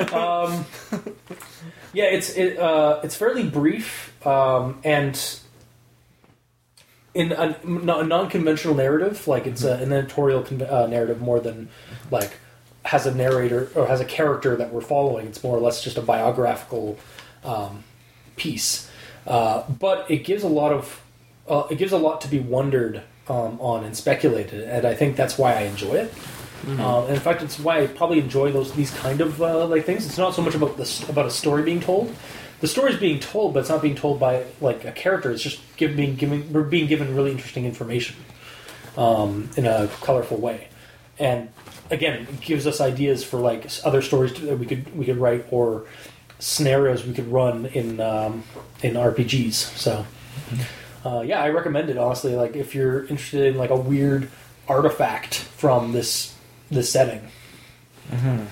Yeah, it's fairly brief and in a non-conventional narrative. Like it's an editorial narrative more than like has a narrator or has a character that we're following. It's more or less just a biographical piece, but it gives a lot to be wondered on and speculated, and I think that's why I enjoy it. And in fact, it's why I probably enjoy these kind of like things. It's not so much about about a story being told. The story's being told, but it's not being told by like a character. It's just being given really interesting information in a colorful way, and again, it gives us ideas for like other stories that we could write or scenarios we could run in RPGs. So. Yeah, I recommend it honestly. Like if you're interested in like a weird artifact from this setting. Mm-hmm.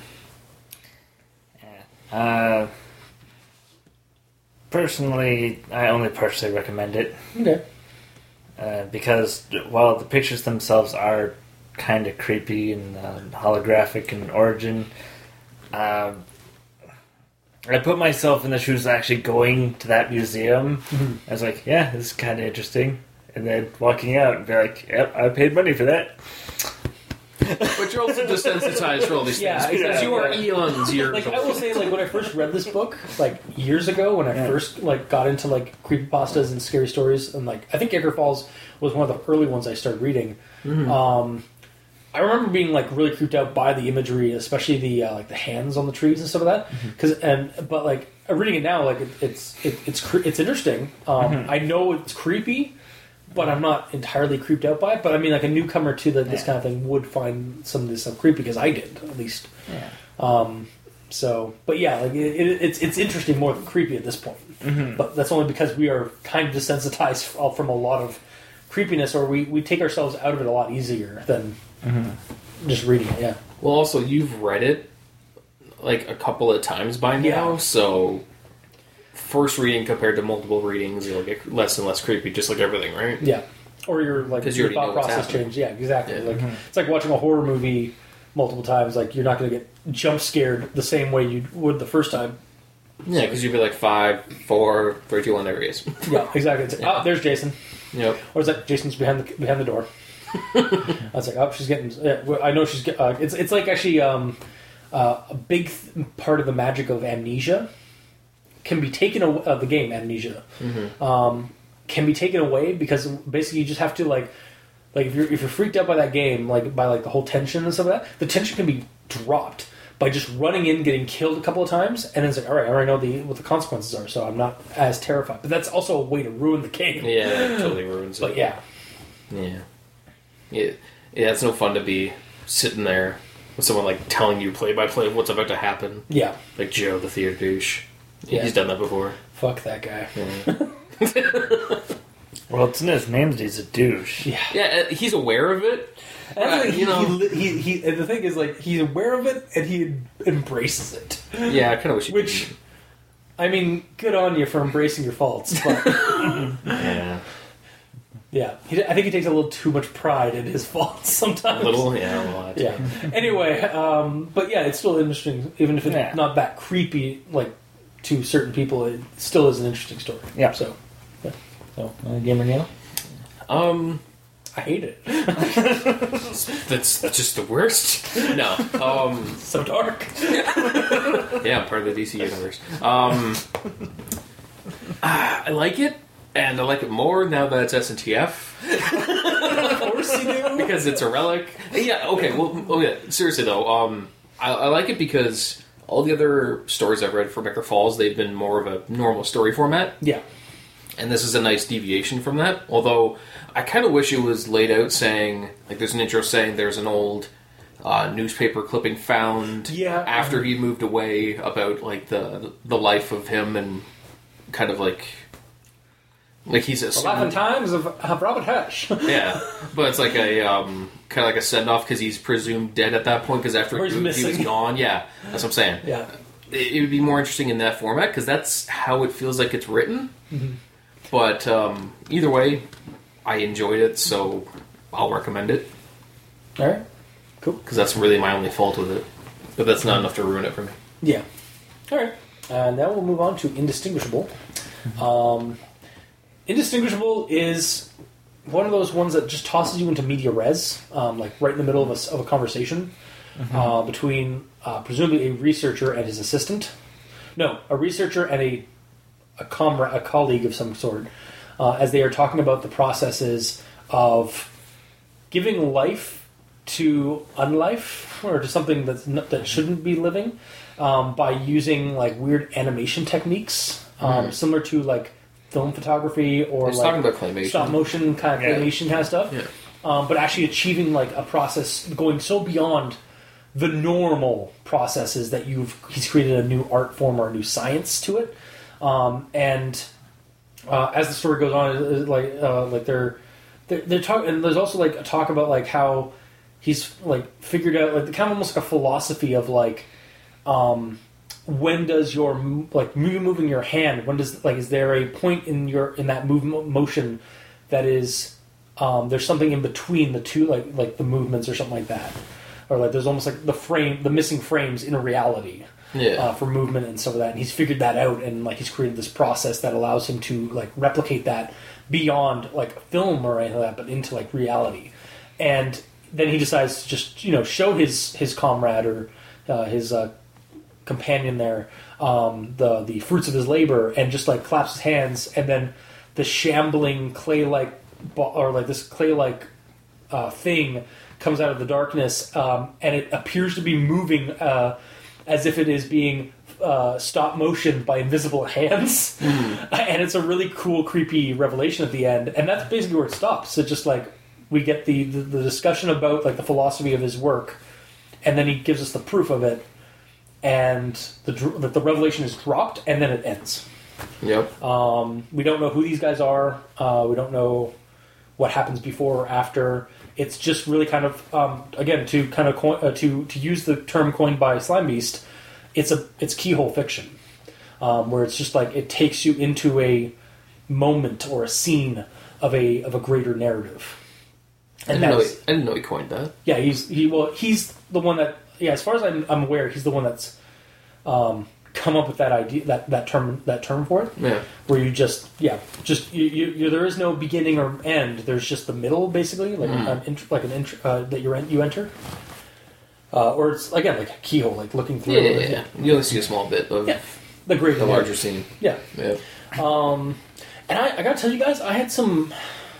Yeah. Personally, I only personally recommend it. Okay. Because while the pictures themselves are kind of creepy and holographic in origin, I put myself in the shoes of actually going to that museum. Mm-hmm. I was like, yeah, this is kind of interesting. And then walking out and be like, yep, I paid money for that. But you're also desensitized for all these things. Exactly. Because you are eons years Like old. I will say, like when I first read this book, like years ago, when I first like got into like creepypastas and scary stories, and like I think Icar Falls was one of the early ones I started reading. Mm-hmm. I remember being like really creeped out by the imagery, especially the like the hands on the trees and stuff like that. But like reading it now, like it's interesting. I know it's creepy, but I'm not entirely creeped out by it. But I mean, like a newcomer to this kind of thing would find some of this stuff creepy because I did at least. Yeah. So, but yeah, like it's interesting more than creepy at this point. But that's only because we are kind of desensitized from a lot of creepiness, or we take ourselves out of it a lot easier than just reading it. Yeah. Well, also you've read it like a couple of times by now, so first reading compared to multiple readings, it'll get less and less creepy, just like everything, right? Yeah. Or your like you your already thought know what's process happening. change. Yeah, exactly. Yeah. Like it's like watching a horror movie multiple times. Like you're not going to get jump scared the same way you would the first time. Yeah, because you'd be like 5, 4, 3, 2, 1, there he is. Yeah, exactly. It's like, oh, there's Jason. Yep. Or it's like Jason's behind the door. I was like, oh, she's getting. Yeah, well, I know she's. It's like actually a big part of the magic of Amnesia can be taken away. The game Amnesia can be taken away because basically you just have to like if you're freaked out by that game, like by like the whole tension and stuff like that, the tension can be dropped by just running in, getting killed a couple of times, and then it's like, all right, I already know what the consequences are, so I'm not as terrified. But that's also a way to ruin the game. Yeah, that totally ruins it. But yeah. Yeah, it's no fun to be sitting there with someone like telling you play by play of what's about to happen. Yeah. Like Joe, the theater douche. Yeah. He's done that before. Fuck that guy. Yeah. Well, it's in his name that he's a douche. Yeah, he's aware of it. And the thing is, like, he's aware of it and he embraces it. Yeah, I kind of wish he Which, didn't. I mean, good on you for embracing your faults, but Yeah. yeah, I think he takes a little too much pride in his faults sometimes. A little, yeah, a lot. Yeah. Anyway, but yeah, it's still interesting, even if it's not that creepy, like to certain people. It still is an interesting story. Yeah. So Gamer Neil? I hate it. That's just the worst. No. So dark. Yeah, I'm part of the DC universe. I like it, and I like it more now that it's SNTF. Of course you do. Because it's a relic. Yeah, okay, well, okay, seriously though, I like it because all the other stories I've read for Becker Falls, they've been more of a normal story format. Yeah. And this is a nice deviation from that. Although, I kind of wish it was laid out saying, like there's an intro saying there's an old newspaper clipping found after he moved away about like the life of him and kind of like he's The Life and Times of Robert Hirsch. Yeah, but it's like a kind of like a send off because he's presumed dead at that point because after Or he's he was missing. gone. Yeah, that's what I'm saying. Yeah. It would be more interesting in that format because that's how it feels like it's written. Mm-hmm. But either way, I enjoyed it, so I'll recommend it All right. Cool. because that's really my only fault with it. But that's not enough to ruin it for me. Yeah. All right. Now we'll move on to Indistinguishable. Indistinguishable is one of those ones that just tosses you into media res, like right in the middle of a conversation between presumably a researcher and his assistant. No, a researcher and a colleague of some sort, as they are talking about the processes of giving life to unlife or to something that shouldn't be living by using like weird animation techniques, similar to like film photography or It's like talking about claymation. stop motion kind of claymation kind of stuff. Yeah. But actually achieving like a process going so beyond the normal processes that he's created a new art form or a new science to it. And as the story goes on, like they're talking, and there's also like a talk about like how he's like figured out like kind of almost like a philosophy of like when does your like moving your hand, when does like is there a point in that motion that is there's something in between the two like the movements or something like that, or like there's almost like the missing frames in a reality. For movement and stuff like that, and he's figured that out, and like he's created this process that allows him to like replicate that beyond like film or anything like that, but into like reality. And then he decides to just show his comrade or his companion there the fruits of his labor, and just like claps his hands, and then the shambling clay-like thing comes out of the darkness, and it appears to be moving as if it is being stop motion by invisible hands. And it's a really cool, creepy revelation at the end. And that's basically where it stops. So just like we get the discussion about like the philosophy of his work, and then he gives us the proof of it, and the revelation is dropped, and then it ends. Yep. We don't know who these guys are. We don't know what happens before or after. It's just really kind of again to kind of to use the term coined by Slime Beast. It's keyhole fiction, where it's just like it takes you into a moment or a scene of a greater narrative. And I didn't know he coined that. Yeah, he's the one that, yeah, as far as I'm aware, he's the one that's come up with that idea, that term for it. Yeah, where you just you there is no beginning or end. There's just the middle, basically, like an intro that you enter. Or it's again like a keyhole, like looking through. Yeah. You only see a small bit of the larger scene. Yeah. And I gotta tell you guys, I had some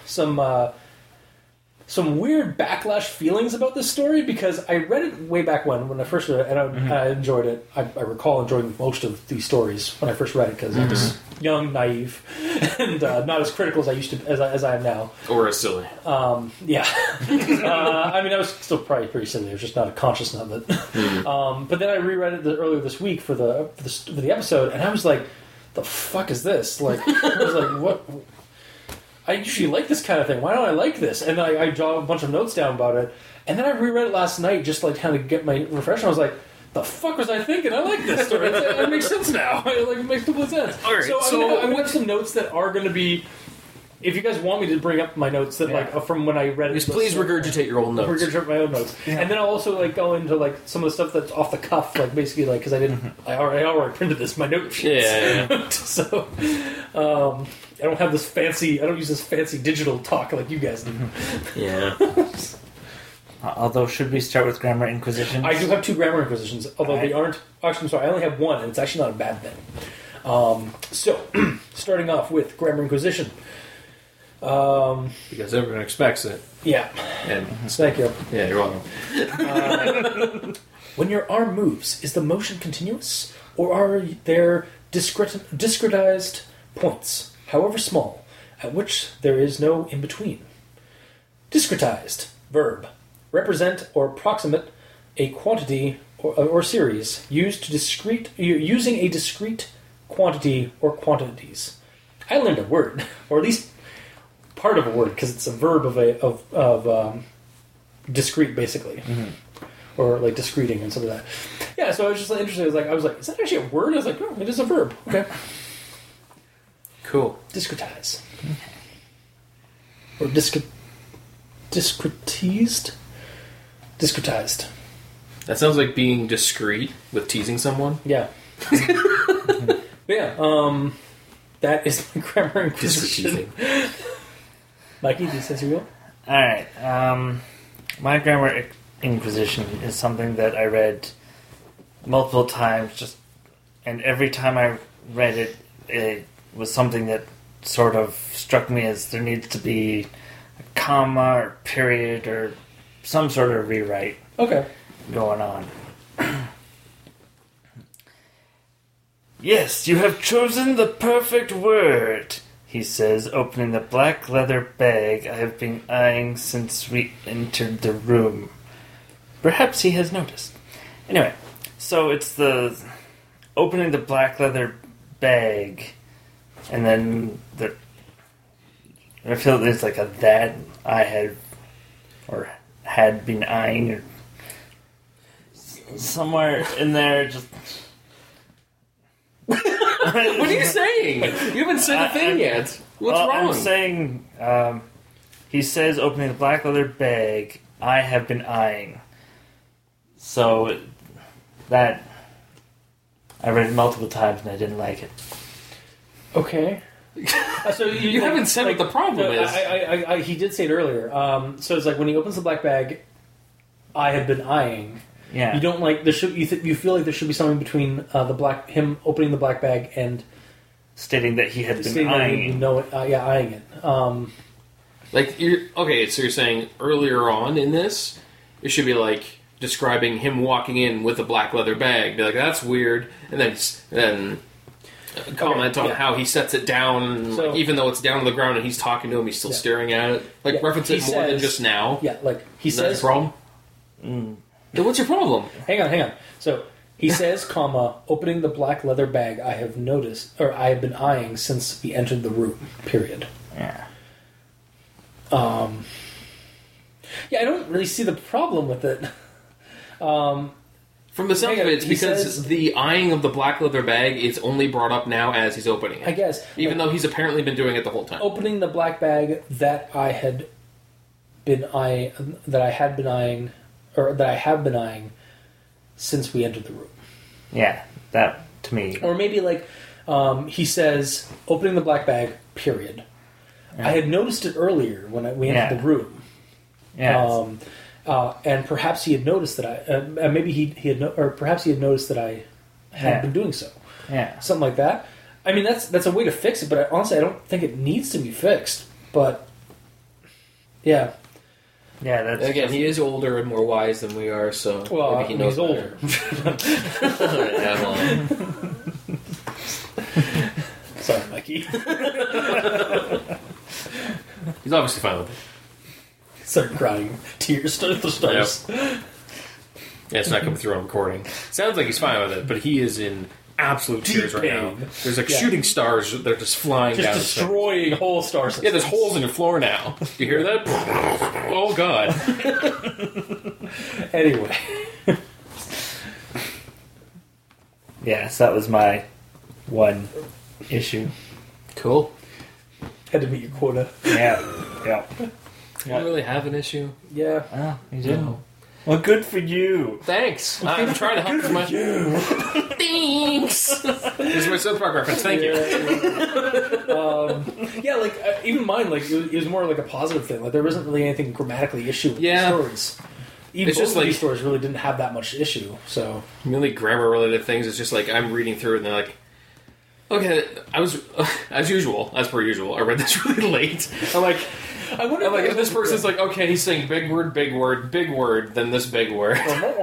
weird backlash feelings about this story because I read it way back when I first read it, and I enjoyed it. I recall enjoying most of these stories when I first read it because I was young, naive, and not as critical as I used to as I am now. Or as silly. Yeah. I mean, I was still probably pretty silly. I was just not a conscious of it. But then I reread it earlier this week for the episode, and I was like, "The fuck is this?" Like, I was like, "What?" I usually like this kind of thing. Why don't I like this? And then I jotted a bunch of notes down about it. And then I reread it last night just like kind of get my refresher. I was like, the fuck was I thinking? I like this story. It makes sense now. It makes complete sense. All right, So I'm going to have some notes that are going to be... If you guys want me to bring up my notes that from when I read it... Just please regurgitate your old notes. Regurgitate my own notes. Yeah. And then I'll also like go into like some of the stuff that's off the cuff, like basically like because I didn't... I already printed this, my note sheets. Yeah. So... I don't have this fancy... I don't use this fancy digital talk like you guys do. Yeah. Although, should we start with Grammar Inquisitions? I do have 2 Grammar Inquisitions, although they aren't... Actually, I'm sorry, I only have 1, and it's actually not a bad thing. So, starting off with Grammar Inquisition. Because everyone expects it. Yeah. And Thank you. yeah, you're welcome. When your arm moves, is the motion continuous? Or are there discretized points, however small, at which there is no in-between? Discretized, verb. Represent or approximate a quantity or series using a discrete quantity or quantities. I learned a word, or at least part of a word, because it's a verb of discrete, basically, or like discreting and some of that. Yeah, so I was just interested. I was like, is that actually a word? I was like, oh, it is a verb. Okay, Cool. discretize or discretized. Discretized. That sounds like being discreet with teasing someone. Yeah. But yeah, that is my Grammar Inquisition. Mikey, do you sense you will? Alright, my Grammar Inquisition is something that I read multiple times, and every time I read it, it was something that sort of struck me as there needs to be a comma or period or some sort of rewrite going on. Yes, you have chosen the perfect word, he says, opening the black leather bag I have been eyeing since we entered the room. Perhaps he has noticed. Anyway, so it's the opening the black leather bag, and then I feel there's like a that I had been eyeing, or somewhere in there. Just What are you saying? You haven't said a thing yet. What's wrong? I'm saying he says opening the black leather bag I have been eyeing. So that I read it multiple times and I didn't like it. Okay. So you haven't said what the problem is. He did say it earlier. So it's like when he opens the black bag, I have been eyeing. Yeah. You don't like there should you feel like there should be something between him opening the black bag and stating that he had been stating eyeing. Eyeing it. Like you're okay. So you're saying earlier on in this, it should be like describing him walking in with a black leather bag. Be like, that's weird, and then comment on how he sets it down, So- like, even though it's down to the ground and he's talking to him, he's still staring at it. Like, Yeah, reference he it more than says- just now. Yeah, like he Is that says. a problem? Then what's your problem? Hang on. So he says, comma, opening the black leather bag I have noticed, or I have been eyeing since we entered the room, period. Yeah. Yeah, I don't really see the problem with it. From the sound Hang of on, it, it's he because says- the eyeing of the black leather bag is only brought up now as he's opening it. I guess. Even though he's apparently been doing it the whole time. Opening the black bag that I had been eyeing, that I have been eyeing since we entered the room. Yeah, that to me. Or maybe like, he says, opening the black bag, period. Yeah. I had noticed it earlier when we entered the room. Yeah. And perhaps he had noticed that perhaps he had noticed that I had been doing so. yeah. Something like that. I mean, that's a way to fix it, but honestly, I don't think it needs to be fixed. But yeah, Yeah, that's Again, he is older and more wise than we are, so well, maybe he knows he's older. better. Yeah, well, Sorry, Mikey. He's obviously fine with it. Start crying. Tears start to stars. Yeah, it's not coming through on recording. Sounds like he's fine with it, but he is in absolute tears right now. pain. There's like Yeah. shooting stars that are just flying Just down. destroying whole star systems. Yeah, there's holes in your floor now. You hear that? Oh god. Anyway, Yes, that was my one issue. cool. had to meet your quota. Yeah. Yeah. Do you really have an issue? Yeah. Oh, you do. Well, good for you. Thanks. I'm trying to help as much. Thanks. This is my South Park reference. Thank you. Yeah, like even mine, like it was more like a positive thing. Like there wasn't really anything grammatically issue with Yeah. the stories. Even It's both just of these like- stories really didn't have that much issue. So Really grammar-related things. It's just like I'm reading through it and they're like, okay, I was, as per usual, I read this really late. I'm like, I wonder. I'm like, if this person's like, okay, he's saying big word, then this big word.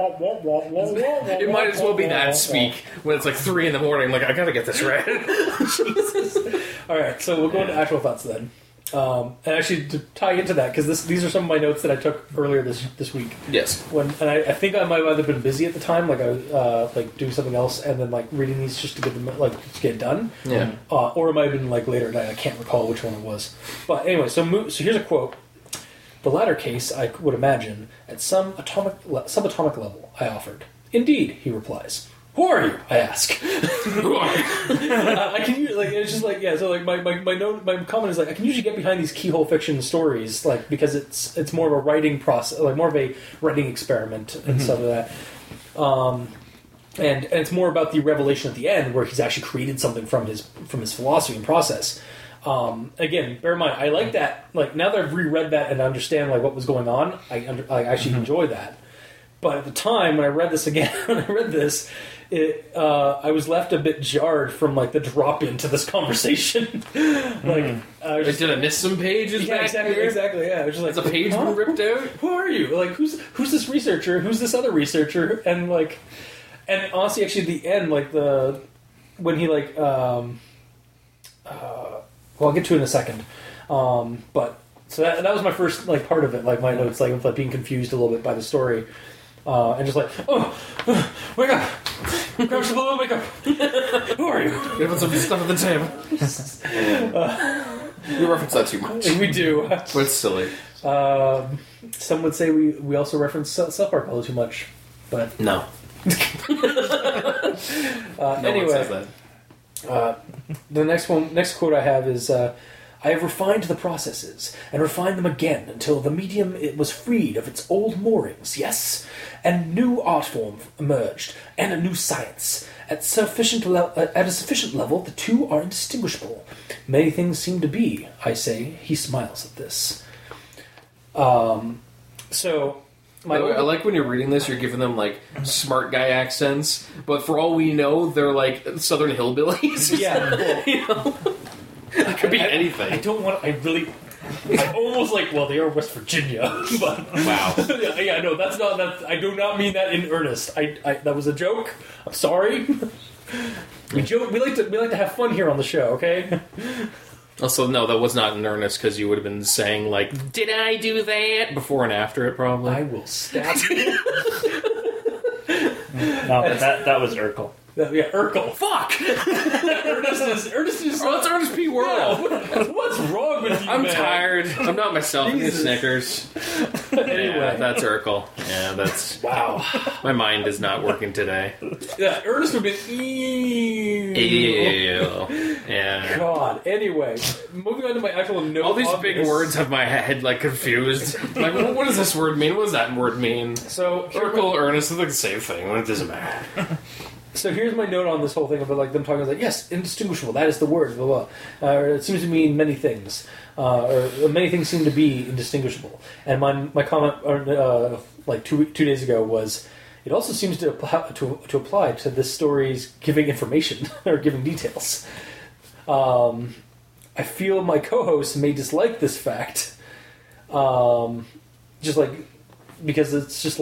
It might as well be that speak when it's like 3 a.m. I'm like, I gotta get this read. All right, so we'll go into actual thoughts then. And actually, to tie into that, because these are some of my notes that I took earlier this week. Yes. I think I might have either been busy at the time, like I was like doing something else, and then like reading these just to get them to get done. Yeah. Or it might have been like later at night. I can't recall which one it was. But anyway, so here's a quote. The latter case, I would imagine, at some subatomic level, I offered. Indeed, he replies. Who are you? I ask. I can like it's just like so like my note, my comment is like I can usually get behind these keyhole fiction stories like because it's more of a writing process, like more of a writing experiment and stuff like that. And it's more about the revelation at the end where he's actually created something from his philosophy and process. Again, bear in mind, I like that. Like now that I've reread that and understand like what was going on, I actually enjoy that. But at the time when I read this again, I was left a bit jarred from like the drop into this conversation. Did I miss some pages yeah, back exactly, here? exactly. Yeah, I was just like, Has a page huh? been ripped out? Who are you? Like, who's this researcher? Who's this other researcher? And like, and honestly, actually, at the end, like when he like, well, I'll get to it in a second. But so that was my first like part of it, like my notes, like of like being confused a little bit by the story, and just like, wake up, grab some blue makeup. Who are you? Give us some stuff at the table. We reference that too much. We do. But it's silly. Some would say we also reference South Park a little too much, but No. No anyway. one says that. The next quote I have is, I have refined the processes, and refined them again until the medium it was freed of its old moorings, yes, and new art form emerged, and a new science. At a sufficient level, the two are indistinguishable. Many things seem to be, I say. He smiles at this. So... By the way, I like when you're reading this, you're giving them like smart guy accents, but for all we know, they're like Southern hillbillies. Yeah, cool. You know? It could be anything. I don't want. I really. I almost well, they are West Virginia, but Wow. yeah, no, that's not that. I do not mean that in earnest. I that was a joke. I'm sorry. We joke. We like to have fun here on the show. Okay. Also, no, that was not in earnest because you would have been saying "Did I do that?" before and after it, probably. I will stab you. No, but that was Urkel. Yeah, Urkel. Fuck. Ernest is. Oh, it's Ernest P. Worrell. What's wrong with you, I'm man? tired. I'm not myself. Eating Jesus. Snickers. Anyway. Yeah, that's Urkel. Yeah, that's. Wow. My mind is not working today. Yeah, Ernest would have been. Ew. Yeah. God. Anyway, moving on to my actual note. All these on big this. words have my head confused. What does this word mean? What does that word mean? So Urkel, Ernest is the same thing. It doesn't matter. So here's my note on this whole thing about them talking about yes, indistinguishable. That is the word. Blah blah. It seems to mean many things, or many things seem to be indistinguishable. And my comment, 2 days ago, was it also seems to apply to this story's giving information or giving details. I feel my co-hosts may dislike this fact, because it's just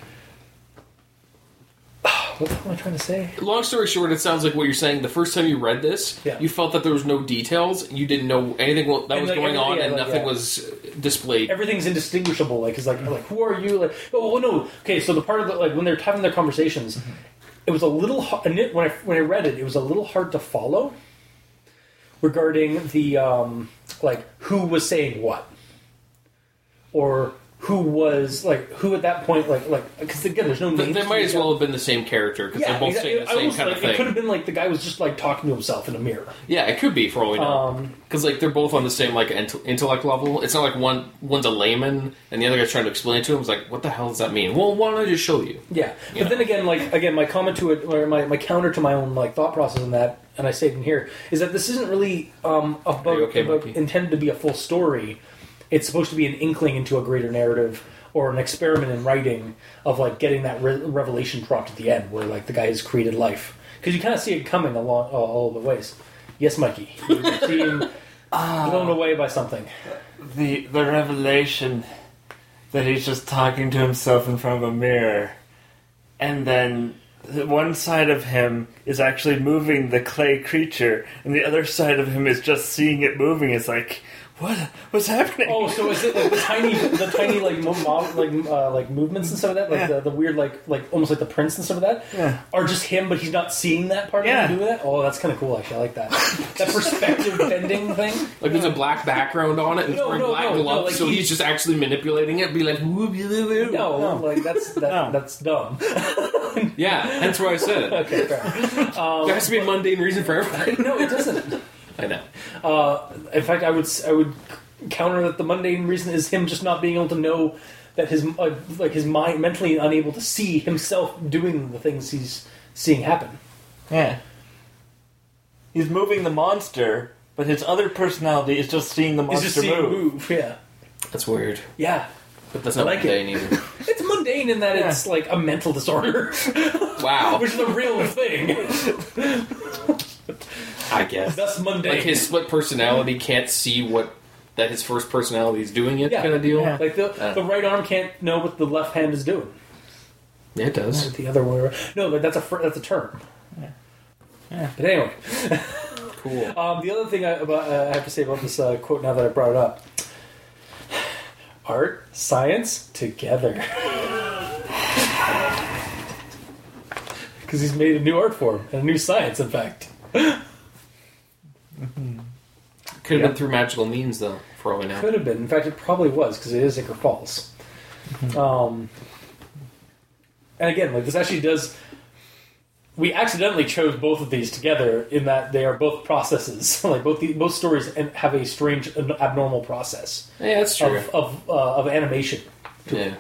what am I trying to say? Long story short, it sounds like what you're saying. The first time you read this, you felt that there was no details. You didn't know anything that was going on, and nothing was displayed. Everything's indistinguishable. Like who are you? Like, oh no. Okay, so the part of the when they're having their conversations, it was a little when I read it, it was a little hard to follow regarding the who was saying what, or who was who at that point because again there's no names. They might as well have been the same character because they're both saying the same kind of thing. It could have been the guy was just talking to himself in a mirror. Yeah, it could be for all we know. Because they're both on the same intellect level. It's not like one's a layman and the other guy's trying to explain it to him. It's like, what the hell does that mean? Well, why don't I just show you? Yeah, but then again, my comment to it, or my counter to my own thought process in that, and I say it in here, is that this isn't really about intended to be a full story. It's supposed to be an inkling into a greater narrative or an experiment in writing of getting that revelation dropped at the end where the guy has created life. Because you kind of see it coming along all the ways. Yes, Mikey. You see him blown away by something. The revelation that he's just talking to himself in front of a mirror, and then one side of him is actually moving the clay creature, and the other side of him is just seeing it moving. It's like, what's happening? Oh, so is it the tiny movements and stuff of that, the weird almost like the prints and stuff of that, are just him, but he's not seeing that part of him do that. Oh, that's kind of cool. Actually, I like that. That perspective bending thing. There's a black background on it, and he's wearing black gloves, so he's just actually manipulating it. Be like, that's dumb. Yeah, hence why I said it. Okay, fair. There has to be a mundane reason for everything. No, it doesn't. I know. In fact, I would counter that the mundane reason is him just not being able to know that his mind mentally unable to see himself doing the things he's seeing happen. Yeah. He's moving the monster, but his other personality is just seeing the monster He's just seeing move. Yeah. That's weird. Yeah. But that's not mundane either. It's mundane in that it's a mental disorder. Wow. Which is a real thing. I guess. That's mundane. His split personality can't see that his first personality is doing it, kind of deal. Yeah. The right arm can't know what the left hand is doing. Yeah, it does. The other way around. No, but that's a term. Yeah. But anyway. Cool. The other thing I have to say about this quote now that I brought it up. Art, science, together. Because he's made a new art form, and a new science, in fact. Could have been through magical means, though, for all we know. Could have been. In fact, it probably was, because it is Icar Falls. And again, this actually does... We accidentally chose both of these together in that they are both processes. Both stories have a strange, abnormal process. Yeah, that's true. Of animation. Yeah.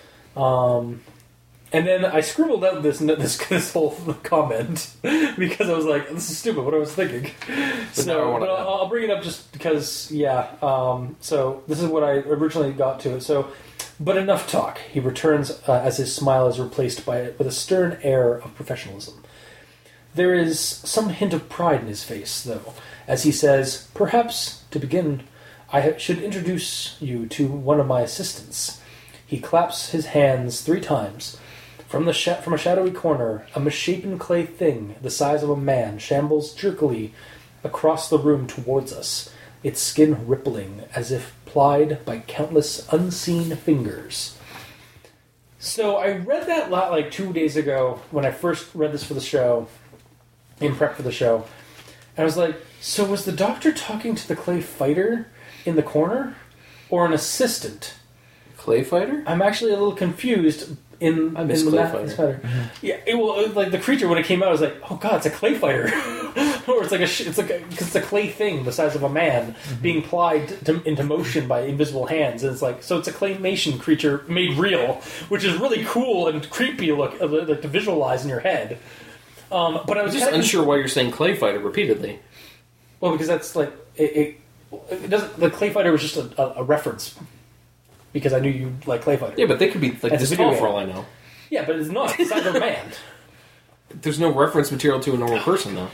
And then I scribbled out this whole comment because I was like, "This is stupid." What I was thinking. But I'll bring it up just because, So this is what I originally got to. So, but enough talk. He returns as his smile is replaced with a stern air of professionalism. There is some hint of pride in his face, though, as he says, "Perhaps to begin, I should introduce you to one of my assistants. He claps his hands 3 times. From a shadowy corner, a misshapen clay thing the size of a man shambles jerkily across the room towards us, its skin rippling as if plied by countless unseen fingers. So I read that like 2 days ago when I first read this for the show, in prep for the show, and I was like, so was the doctor talking to the clay fighter in the corner, or an assistant? Clay fighter? I'm actually a little confused I miss the clay Clay fighter. Fighter. Yeah, like the creature when it came out, I was like, oh god, it's a clay fighter, or it's because it's a clay thing the size of a man being plied into motion by invisible hands, and it's like, so it's a claymation creature made real, which is really cool and creepy like to visualize in your head. But I was just unsure why you're saying clay fighter repeatedly. Well, because that's like it doesn't. The clay fighter was just a reference. Because I knew you like Clay Fighter. Yeah, but they could be like As a this video tall game. for all I know. Yeah, but it's not. It's not a man. There's no reference material to a normal person, though.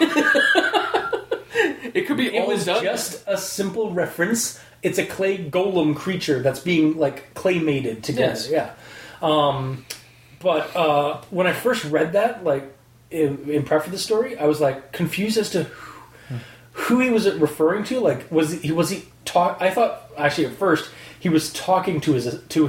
It could be It all was done. just a simple reference. It's a clay golem creature that's being like claymated together. Yes. Yeah. But when I first read that, like in prep for the story, I was like confused as to who he was referring to. Like, was he talk? I thought actually at first he was talking to his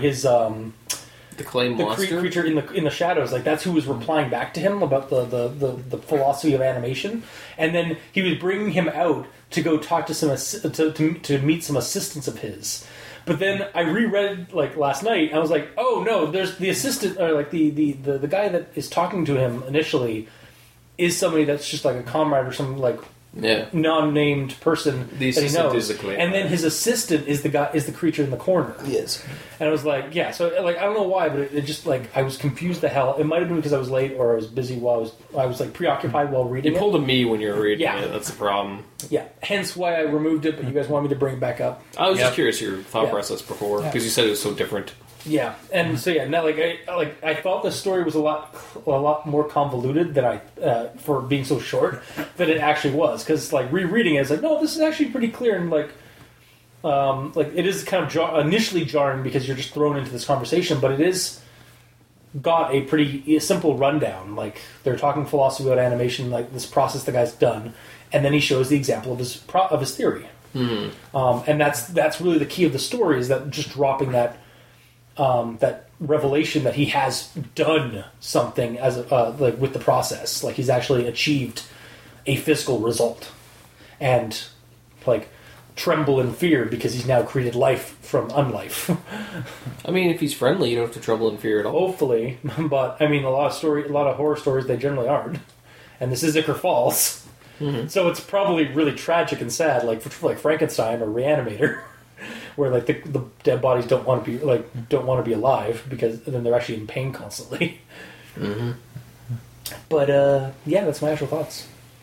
the clay the monster. creature in the shadows, like that's who was replying back to him about the philosophy of animation, and then he was bringing him out to go talk to some to meet some assistants of his. But then I reread like last night, and I was like, oh no, there's the assistant or like the guy that is talking to him initially is somebody that's just like a comrade or some like non-named person The that he assistant knows, is the clay and then his assistant is the creature in the corner. Yes. And I was like, yeah, so like I don't know why, but it just like I was confused the hell. It might have been because I was late or I was busy while I was like preoccupied while reading You it. pulled a me when you were reading Yeah. it. That's the problem. Yeah, hence why I removed it. But you guys wanted me to bring it back up. I was Yep. just curious your thought Yeah. process before Yeah. because you said it was so different. Yeah, and so yeah, now I thought the story was a lot more convoluted than I for being so short than it actually was. Because like rereading it, it's like no, this is actually pretty clear and like it is kind of initially jarring because you're just thrown into this conversation, but it is got a pretty simple rundown. Like they're talking philosophy about animation, like this process the guy's done, and then he shows the example of his theory. And that's really the key of the story is that just dropping that revelation that he has done something as like with the process, like he's actually achieved a physical result, and like tremble in fear because he's now created life from unlife. I mean, if he's friendly, you don't have to trouble and fear at all. Hopefully, but I mean, a lot of horror stories they generally aren't, and this is Icar Falls, so it's probably really tragic and sad, like Frankenstein or Reanimator, where like the dead bodies don't want to be alive because then they're actually in pain constantly. But yeah, that's my actual thoughts.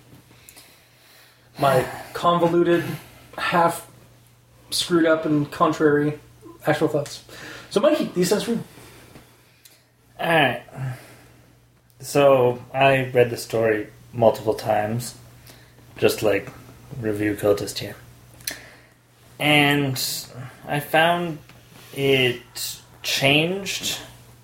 My convoluted, half screwed up and contrary actual thoughts. So, Mikey, these sounds for you. Alright. So, I read the story multiple times, just like review cultist here. And I found it changed.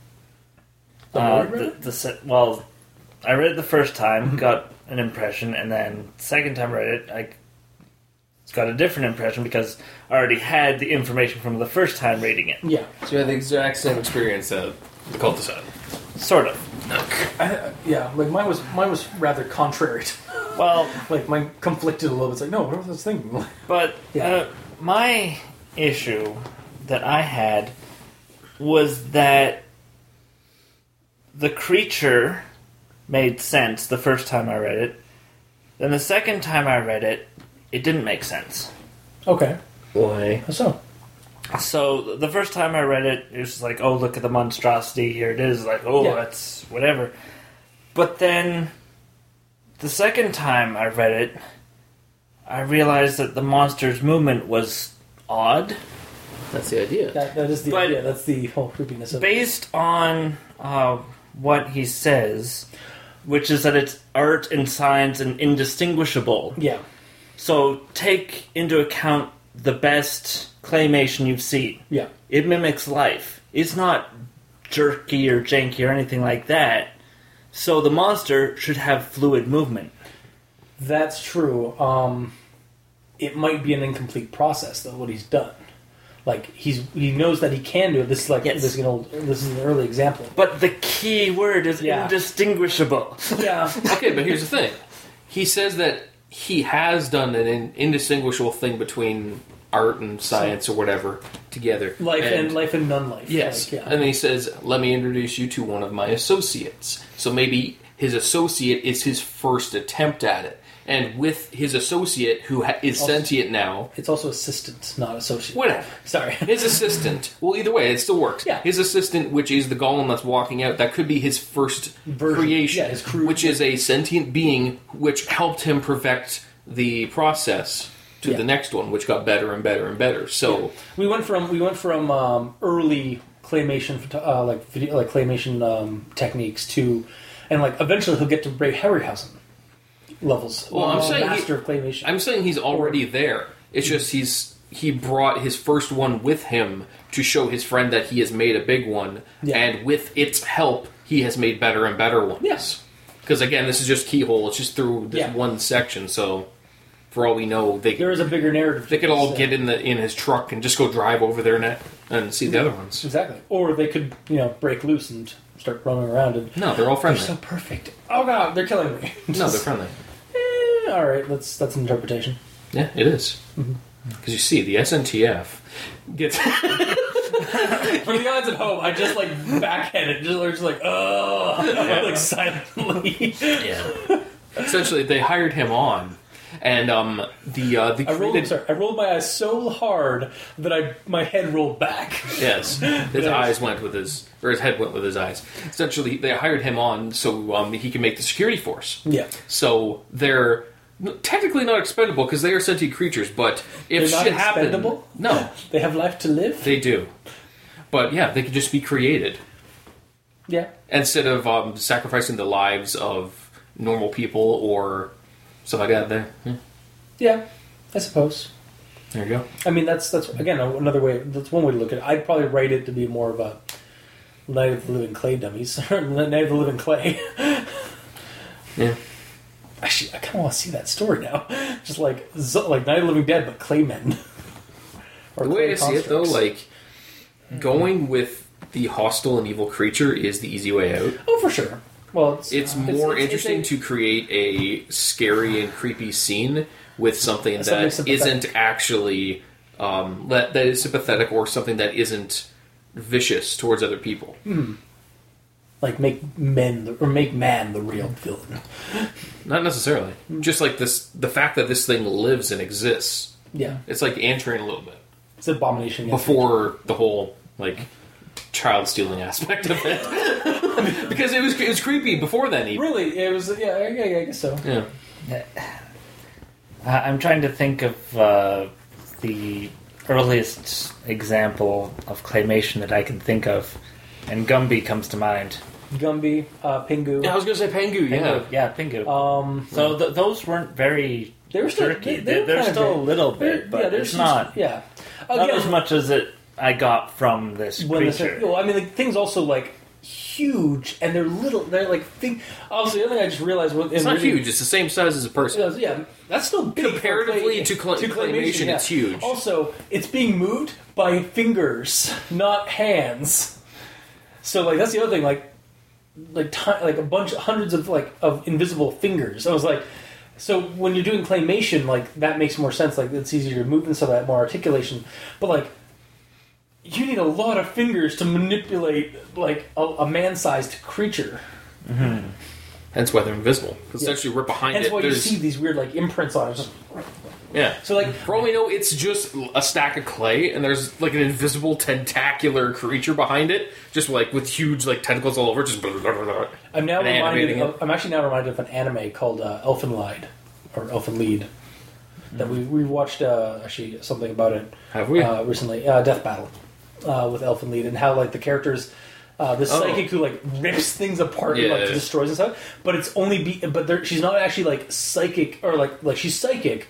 I read it the first time, got an impression, and then second time I read it, I got a different impression because I already had the information from the first time reading it. Yeah. So you had the exact same Experience that the cultist had. Sort of. Yeah, like mine was rather contrary. Well, Like mine conflicted a little bit. It's like, no, what was this thing? but Yeah. my issue that I had was that the creature made sense the first time I read it. Then the second time I read it, it didn't make sense. Okay. Why? How so? So the first time I read it, it was just like, oh, look at the monstrosity, here it is. Like, oh, Yeah. that's whatever. But then the second time I read it, I realized that the monster's movement was odd. That's the idea. That is the But- idea. That's the whole creepiness of it. Based on what he says, which is that it's art and science and indistinguishable. Yeah. So take into account the best claymation you've seen. Yeah. It mimics life. It's not jerky or janky or anything like that. So the monster should have fluid movement. That's true. It might be an incomplete process, though, what he's done. Like, he knows that he can do it. This is like this is an early example. But the key word is indistinguishable. Yeah. Okay, but here's the thing. He says that he has done an indistinguishable thing between art and science or whatever together. Life and non-life. Yes. Like, yeah. And then he says, let me introduce you to one of my associates. So maybe his associate is his first attempt at it. And with his associate, who is sentient now... It's also assistant, not associate. Whatever. Sorry. His assistant. Well, either way, it still works. Yeah. His assistant, which is the golem that's walking out, that could be his first creation. Yeah, his crew. Which is a sentient being which helped him perfect the process to the next one, which got better and better and better. So we went from early claymation, claymation techniques to, and like eventually he'll get to Ray Harryhausen levels. Well, I'm saying master of claymation. I'm saying he's already there. It's just he brought his first one with him to show his friend that he has made a big one, and with its help, he has made better and better ones. Yes. Because again, this is just keyhole. It's just through this one section. So, for all we know, there is a bigger narrative. They could all get in his truck and just go drive over there and see the other ones. Exactly. Or they could break loose and start roaming around. And no, they're all friendly. They're so perfect. Oh god, they're killing me. No, they're friendly. All right, that's an interpretation. Yeah, it is. Because you see, the SNTF gets... For the odds at home, I just backhanded, just like silently. Yeah. Essentially, they hired him on, and I rolled my eyes so hard that my head rolled back. Yes, his head went with his eyes. Essentially, they hired him on so he can make the security force. Yeah. So they're technically not expendable because they are sentient creatures, but if they're not shit happens... expendable? No. They have life to live? They do. But yeah, they could just be created. Yeah. Instead of sacrificing the lives of normal people or stuff like that there. Yeah, I suppose. There you go. I mean, that's again, another way, that's one way to look at it. I'd probably write it to be more of a Night of the Living Clay dummies. Night of the Living Clay. Yeah. Actually, I kind of want to see that story now. Just like Night of the Living Dead, but Claymen. The way I see it, though, going with the hostile and evil creature is the easy way out. Oh, for sure. Well, it's more interesting to create a scary and creepy scene with something that isn't actually that is sympathetic or something that isn't vicious towards other people. Like make man the real villain. Not necessarily. Just like the fact that this thing lives and exists. Yeah, it's like Antrim a little bit. It's an abomination before the whole child stealing aspect of it. Because it was creepy before then. Even. Really, it was. Yeah, I guess so. Yeah. I'm trying to think of the earliest example of claymation that I can think of, and Gumby comes to mind. Gumby, Pingu. Yeah, I was going to say Pingu. Yeah, Pingu. So those weren't very. They were still. Jerky. They're still a little bit, but it's not. Yeah. Not as much as I got from this creature. Well, I mean, things also huge, and they're little. They're Also, the other thing I just realized it's not huge. It's the same size as a person. Yeah, that's still big comparatively to claymation. It's huge. Also, it's being moved by fingers, not hands. So, that's the other thing. A bunch, hundreds of invisible fingers. I was like. So when you're doing claymation, that makes more sense. It's easier to move and stuff, that more articulation. But you need a lot of fingers to manipulate a man-sized creature. Mm-hmm. Hence why they're invisible. Because essentially we're behind Hence it. Hence why you see these weird imprints on it. Yeah. So for all we know, it's just a stack of clay, and there's an invisible tentacular creature behind it, just with huge tentacles all over. Just I'm actually now reminded of an anime called Elfenlied or Elfenlied that we watched actually something about it. Have we recently? Death Battle with Elfenlied and how the characters. This psychic who rips things apart and destroys and stuff, but it's only but she's not actually psychic or she's psychic.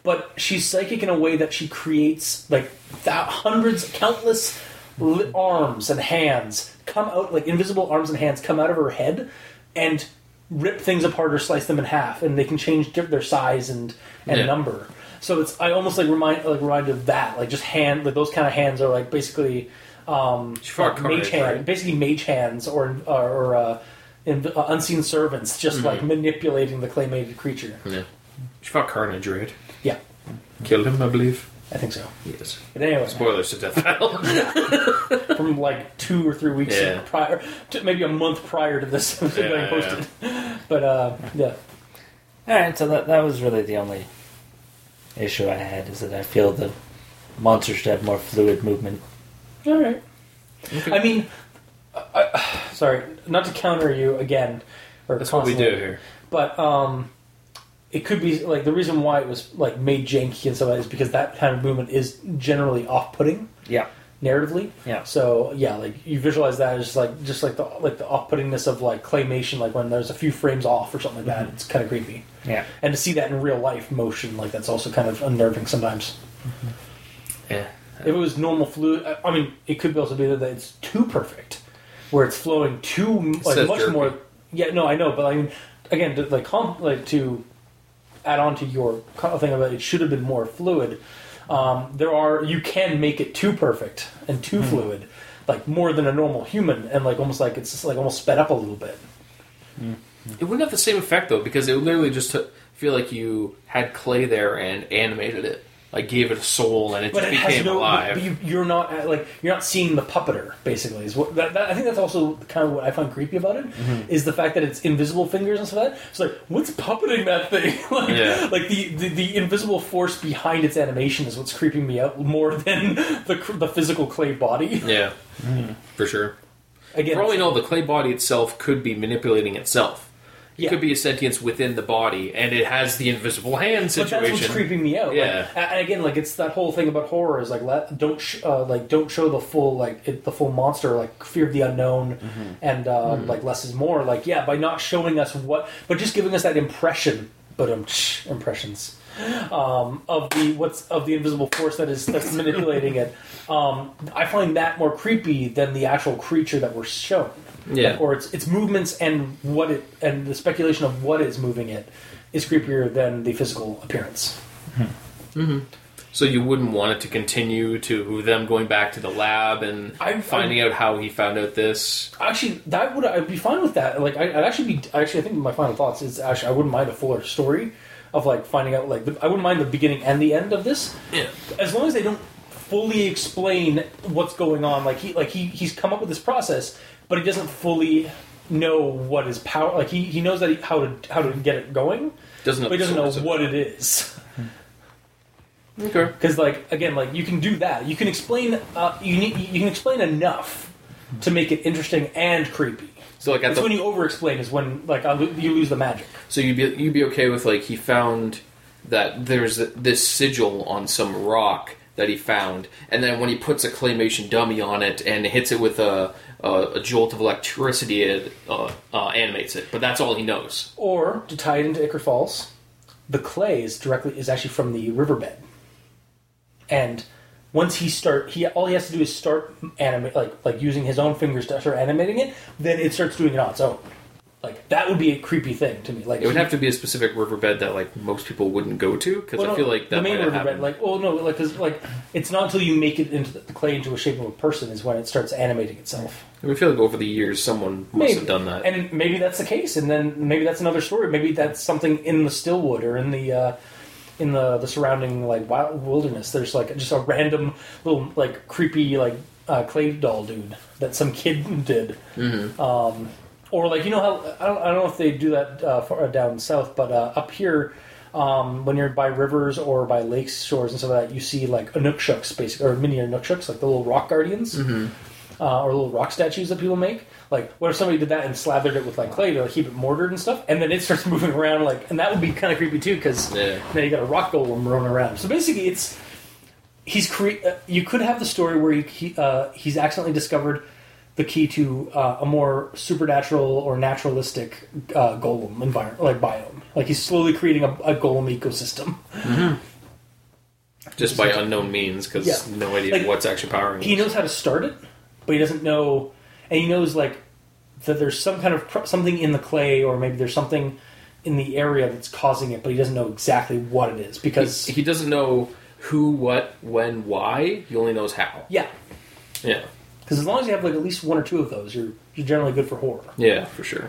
but she's psychic in a way that she creates like countless arms and hands come out, like invisible arms and hands come out of her head and rip things apart or slice them in half, and they can change their size and number. So I almost reminded of that, like just like those kind of hands are like basically mage hands or unseen servants, just like manipulating the claymated creature. Yeah, she fought Carnage, right? Yeah, killed him, I believe. I think so. Yes. But anyway, spoilers to Death Battle from like 2 or 3 weeks prior, to maybe a month prior to this getting posted. But yeah. All right, so that was really the only issue I had, is that I feel the monster should have more fluid movement. All right. Okay. I mean, sorry, not to counter you again. That's what we do here. But it could be like the reason why it was like made janky and stuff like that is because that kind of movement is generally off-putting. Yeah. Narratively. Yeah. So yeah, like you visualize that as just like the off-puttingness of like claymation, like when there's a few frames off or something like that. It's kind of creepy. Yeah. And to see that in real life motion, like that's also kind of unnerving sometimes. Mm-hmm. Yeah. If it was normal fluid, I mean, it could also be that it's too perfect, where it's flowing too like much more. Yeah, no, I know, but I mean, again, to add on to your thing about it should have been more fluid. You can make it too perfect and too fluid, like more than a normal human, and like almost like it's just like almost sped up a little bit. It wouldn't have the same effect though, because it would literally just feel like you had clay there and animated it, like gave it a soul, and it just became alive. But you're not seeing the puppeter. Basically, is what I think that's also kind of what I find creepy about it is the fact that it's invisible fingers and stuff like that. It's like, what's puppeting that thing? Like the invisible force behind its animation is what's creeping me out more than the physical clay body. Yeah, for sure. Again, for all we know, the clay body itself could be manipulating itself. It could be a sentience within the body, and it has the invisible hand situation. But that's what's creeping me out. Yeah, and again, like it's that whole thing about horror is like don't show the full the full monster, like fear of the unknown, and like less is more. Like by not showing us but just giving us that impression, impressions of the invisible force that's manipulating it. I find that more creepy than the actual creature that we're shown. Yeah, or its movements and the speculation of what is moving it is creepier than the physical appearance. So you wouldn't want it to continue to them going back to the lab and finding out how he found out this. Actually, I'd be fine with that. Like I think my final thoughts is I wouldn't mind a fuller story of like finding out I wouldn't mind the beginning and the end of this. Yeah, as long as they don't fully explain what's going on. He's come up with this process, but he doesn't fully know what his power. Like he knows that how to get it going. But he doesn't know what it is. Okay. Because you can do that. You can explain. You can explain enough to make it interesting and creepy. So it's when you over-explain is when you lose the magic. So you'd be okay with he found that there's this sigil on some rock that he found, and then when he puts a claymation dummy on it and hits it with a jolt of electricity, it animates it. But that's all he knows. Or to tie it into Ichor Falls, the clay is actually from the riverbed, and once all he has to do is start animate using his own fingers to start animating it. Then it starts doing it on its own. That would be a creepy thing to me. It would have to be a specific riverbed that most people wouldn't go to, because I feel like that the main might riverbed. Because it's not until you make it into the clay into a shape of a person is when it starts animating itself. I feel like over the years someone must have done that, and maybe that's the case, and then maybe that's another story. Maybe that's something in the Stillwood or in the surrounding wild wilderness. There's just a random little creepy clay doll dude that some kid did. Mm-hmm. Or how I don't know if they do that far down south, but up here, when you're by rivers or by lakes, shores, and stuff like that, you see Inukshuks, basically, or mini Inukshuks, the little rock guardians, or little rock statues that people make. What if somebody did that and slathered it with clay to keep it mortared and stuff, and then it starts moving around, and that would be kind of creepy too, because now you got a rock golem rolling around. So basically, you could have the story where he's accidentally discovered the key to a more supernatural or naturalistic golem environment, biome. He's slowly creating a golem ecosystem. Just by unknown means, because no idea what's actually powering it. He knows how to start it, but he doesn't know... And he knows, like, that there's some kind of... something in the clay, or maybe there's something in the area that's causing it, but he doesn't know exactly what it is, because... He doesn't know who, what, when, why. He only knows how. Yeah. Yeah. Because as long as you have, like, at least one or two of those, you're generally good for horror. Yeah, for sure.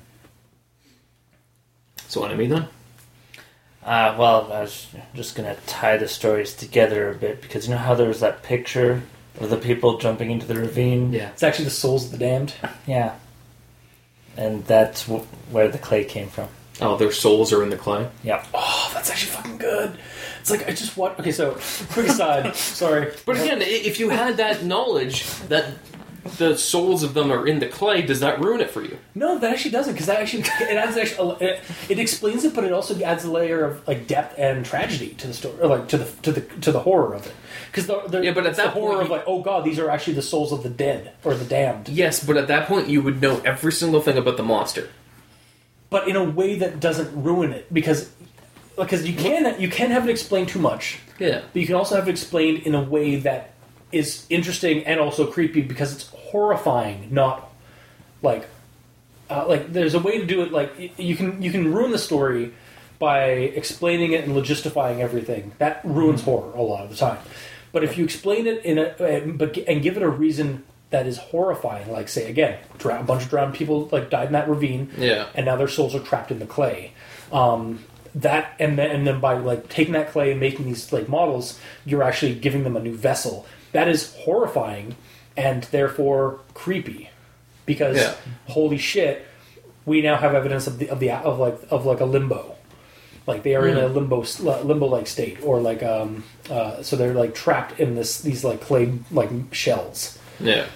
So enemy, then? Well, I was just going to tie the stories together a bit, because you know how there was that picture of the people jumping into the ravine? Yeah. It's actually the souls of the damned. Yeah. And that's where the clay came from. Oh, their souls are in the clay? Yeah. Oh, that's actually fucking good. It's like, I just want... Okay, so, quick aside. Sorry. But again, if you had that knowledge that the souls of them are in the clay, does that ruin it for you? No, that actually doesn't, because that actually... It explains it, but it also adds a layer of, like, depth and tragedy to the story, or, like, to the horror of it. Because but at that the horror point, of, like, oh god, these are actually the souls of the dead, or the damned. Yes, but at that point, you would know every single thing about the monster. But in a way that doesn't ruin it, because you can have it explained too much. Yeah. But you can also have it explained in a way that is interesting and also creepy, because it's horrifying, not like there's a way to do it. Like you can ruin the story by explaining it and logistifying everything. That ruins horror a lot of the time. But if you explain it and give it a reason that is horrifying, like, say, again, a bunch of drowned people, like, died in that ravine, and now their souls are trapped in the clay. That and then by, like, taking that clay and making these, like, models, you're actually giving them a new vessel. That is horrifying and therefore creepy, because holy shit, we now have evidence of a limbo. Like, they are in a limbo-like state, or like so they're, like, trapped in these like clay, like, shells. Yeah.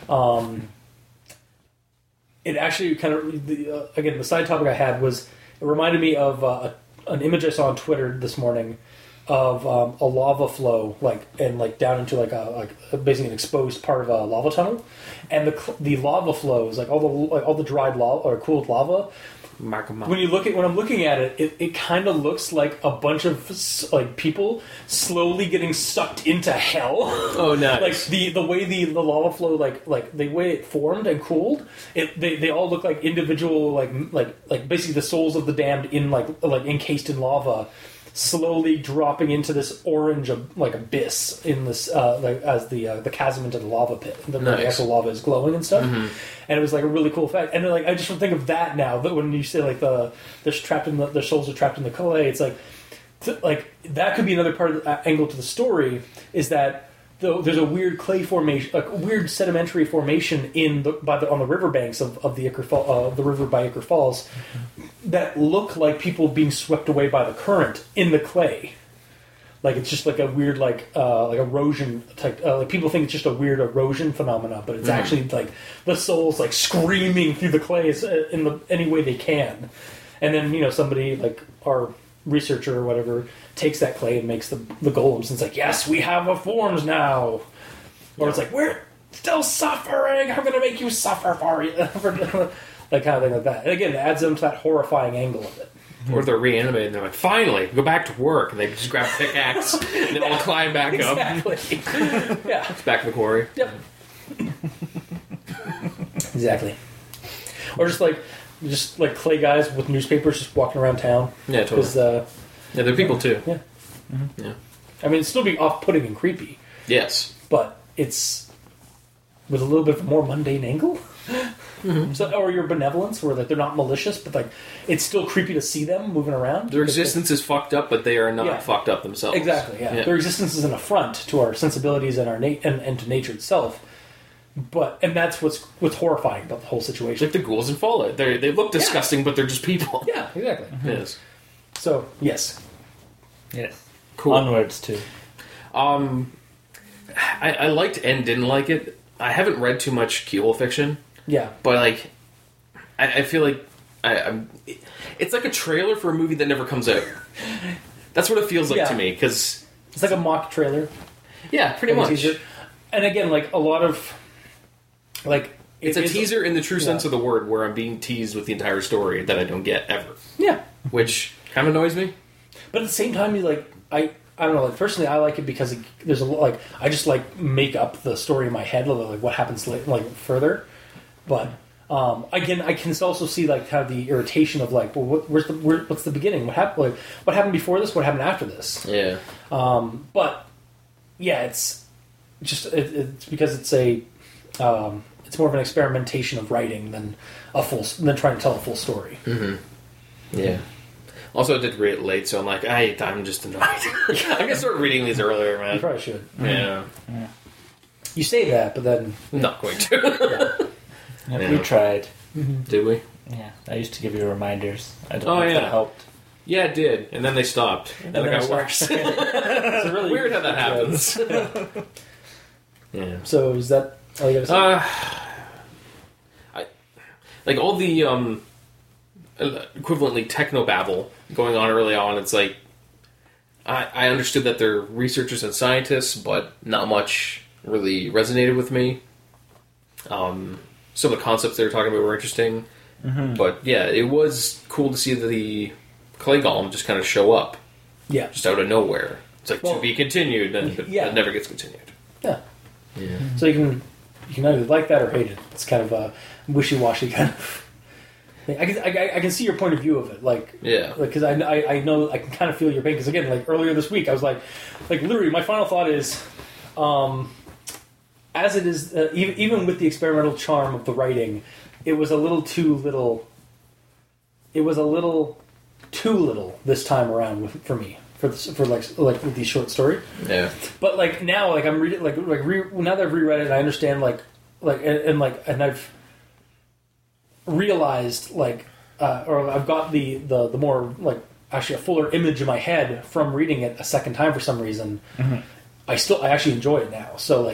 It actually kind of again, the side topic I had was, it reminded me of an image I saw on Twitter this morning of a lava flow, like down into basically an exposed part of a lava tunnel, and the lava flows, like all the dried lava or cooled lava. When I'm looking at it, it kind of looks like a bunch of, like, people slowly getting sucked into hell. Oh, nice! Like the way the lava flow, like the way it formed and cooled, they all look like individual, like basically the souls of the damned in like encased in lava, slowly dropping into this orange, like, abyss in this as the chasm into the lava pit. The actual lava is glowing and stuff. Mm-hmm. And it was, like, a really cool effect. And, like, I just think of that now, that when you say, like, their souls are trapped in the clay, it's like that could be another part of the angle to the story, is that there's a weird clay formation, a weird sedimentary formation on the riverbanks of the the river by Ichor Falls, that look like people being swept away by the current in the clay. Like, it's just like a weird, like erosion type. Like, people think it's just a weird erosion phenomena, but it's actually, like, the souls, like, screaming through the clay in any way they can. And then, somebody, like our researcher or whatever, takes that clay and makes the golems, and it's like, yes, we have a forms now. Or it's like, we're still suffering. I'm going to make you suffer for you. Like, kind of thing like that. And again, it adds them to that horrifying angle of it. Or they're reanimated and they're like, finally, go back to work. And they just grab a pickaxe and then all climb back up. Yeah. It's back to the quarry. Yep. Exactly. Or just like clay guys with newspapers just walking around town. Yeah, totally. Yeah, they're people too. Yeah. Mm-hmm. Yeah. I mean, it'd still be off-putting and creepy. Yes. But it's with a little bit of a more mundane angle. Mm-hmm. So, or your benevolence, where, like, they're not malicious, but, like, it's still creepy to see them moving around. Their existence is fucked up, but they are not fucked up themselves. Exactly. Yeah. Their existence is an affront to our sensibilities and our and to nature itself. And that's what's horrifying about the whole situation. Like the ghouls in Fallout, they look disgusting, but they're just people. Yeah, exactly. Mm-hmm. Yes. So yes. Cool. Onwards too. I liked and didn't like it. I haven't read too much Keyhole fiction. Yeah, but, like, I feel like it's like a trailer for a movie that never comes out. That's what it feels like to me, because it's like a mock trailer. Yeah, pretty much. Teaser. And again, like, a lot of, like, it's a teaser in the true sense of the word, where I'm being teased with the entire story that I don't get ever. Yeah, which kind of annoys me. But at the same time, I don't know. Like personally, I like it because there's like I just like make up the story in my head, like what happens like further. But again, I can also see like how the irritation of like, well, what's the beginning? What happened? Like, what happened before this? What happened after this? Yeah. But yeah, it's just it's because it's it's more of an experimentation of writing than than trying to tell a full story. Mm-hmm. Yeah. Also, I did read it late, so I'm like, I'm just annoyed. I can start reading these earlier, man. You probably should. Yeah. You say that, but then I'm not going to. Yeah, we tried. Did we? Yeah, I used to give you reminders. I don't Oh, know if yeah. that helped. Yeah, it did. And then they stopped. And then it got worse. it's really Weird how that happens. Yeah. So is that all you gotta say? Like all the equivalently technobabble going on early on, it's like I understood that they're researchers and scientists, but not much really resonated with me. Some of the concepts they were talking about were interesting, but yeah, it was cool to see the clay golem just kind of show up, just out of nowhere. It's like to be continued, and it never gets continued. Yeah. Yeah. So you can either like that or hate it. It's kind of a wishy-washy kind of thing. I can see your point of view of it, because I know I can kind of feel your pain. Because again, like earlier this week, I was like literally, my final thought is, as it is, even with the experimental charm of the writing, it was a little too little. It was a little too little this time around for me. For with these short story, But like now, like I'm reading, now that I've reread it, and I understand, and I've realized, or I've got the more actually a fuller image in my head from reading it a second time for some reason. I actually enjoy it now. So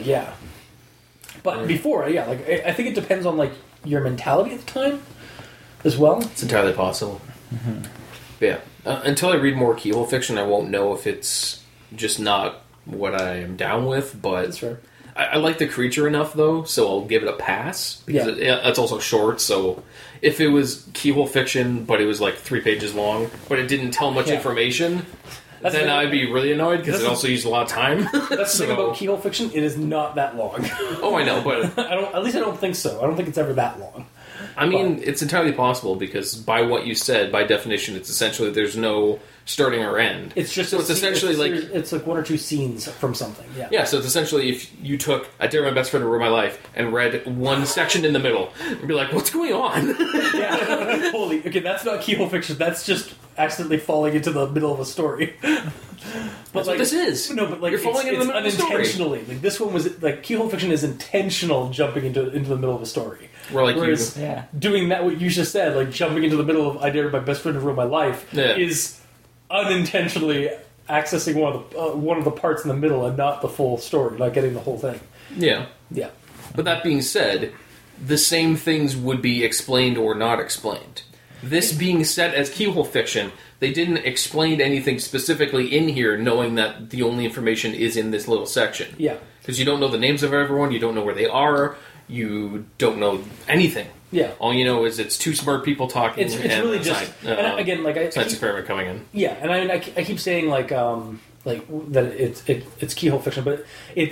but before, I think it depends on your mentality at the time as well. It's entirely possible. Yeah. Until I read more keyhole fiction, I won't know if it's just not what I am down with. But that's fair. I like the creature enough, though, so I'll give it a pass. Because it's also short, so if it was keyhole fiction, but it was 3 pages long, but it didn't tell much information, then I'd be really annoyed, because it also used a lot of time. That's the thing about keyhole fiction, it is not that long. Oh, I know, but... At least I don't think so. I don't think it's ever that long. I mean, it's entirely possible, because by what you said, by definition, it's essentially there's no starting or end. It's just so it's essentially it's like 1 or 2 scenes from something. Yeah. Yeah. So it's essentially if you took "I Dare My Best Friend to Ruin My Life" and read one section in the middle, and be like, "What's going on?" Yeah. Okay, that's not keyhole fiction. That's just accidentally falling into the middle of a story. But this is no, but you're falling into the middle of the story. Unintentionally. This one was keyhole fiction is intentional jumping into the middle of a story. Whereas doing that, what you just said, jumping into the middle of "I Dare My Best Friend to Ruin My Life," is unintentionally accessing one of the parts in the middle and not the full story, not getting the whole thing. Yeah. Yeah. But that being said, the same things would be explained or not explained. This being set as keyhole fiction, they didn't explain anything specifically in here, knowing that the only information is in this little section. Yeah. Because you don't know the names of everyone, you don't know where they are, you don't know anything. Yeah. All you know is it's 2 smart people talking. It's really just and again, science experiment coming in. Yeah, and I keep saying that it's keyhole fiction, but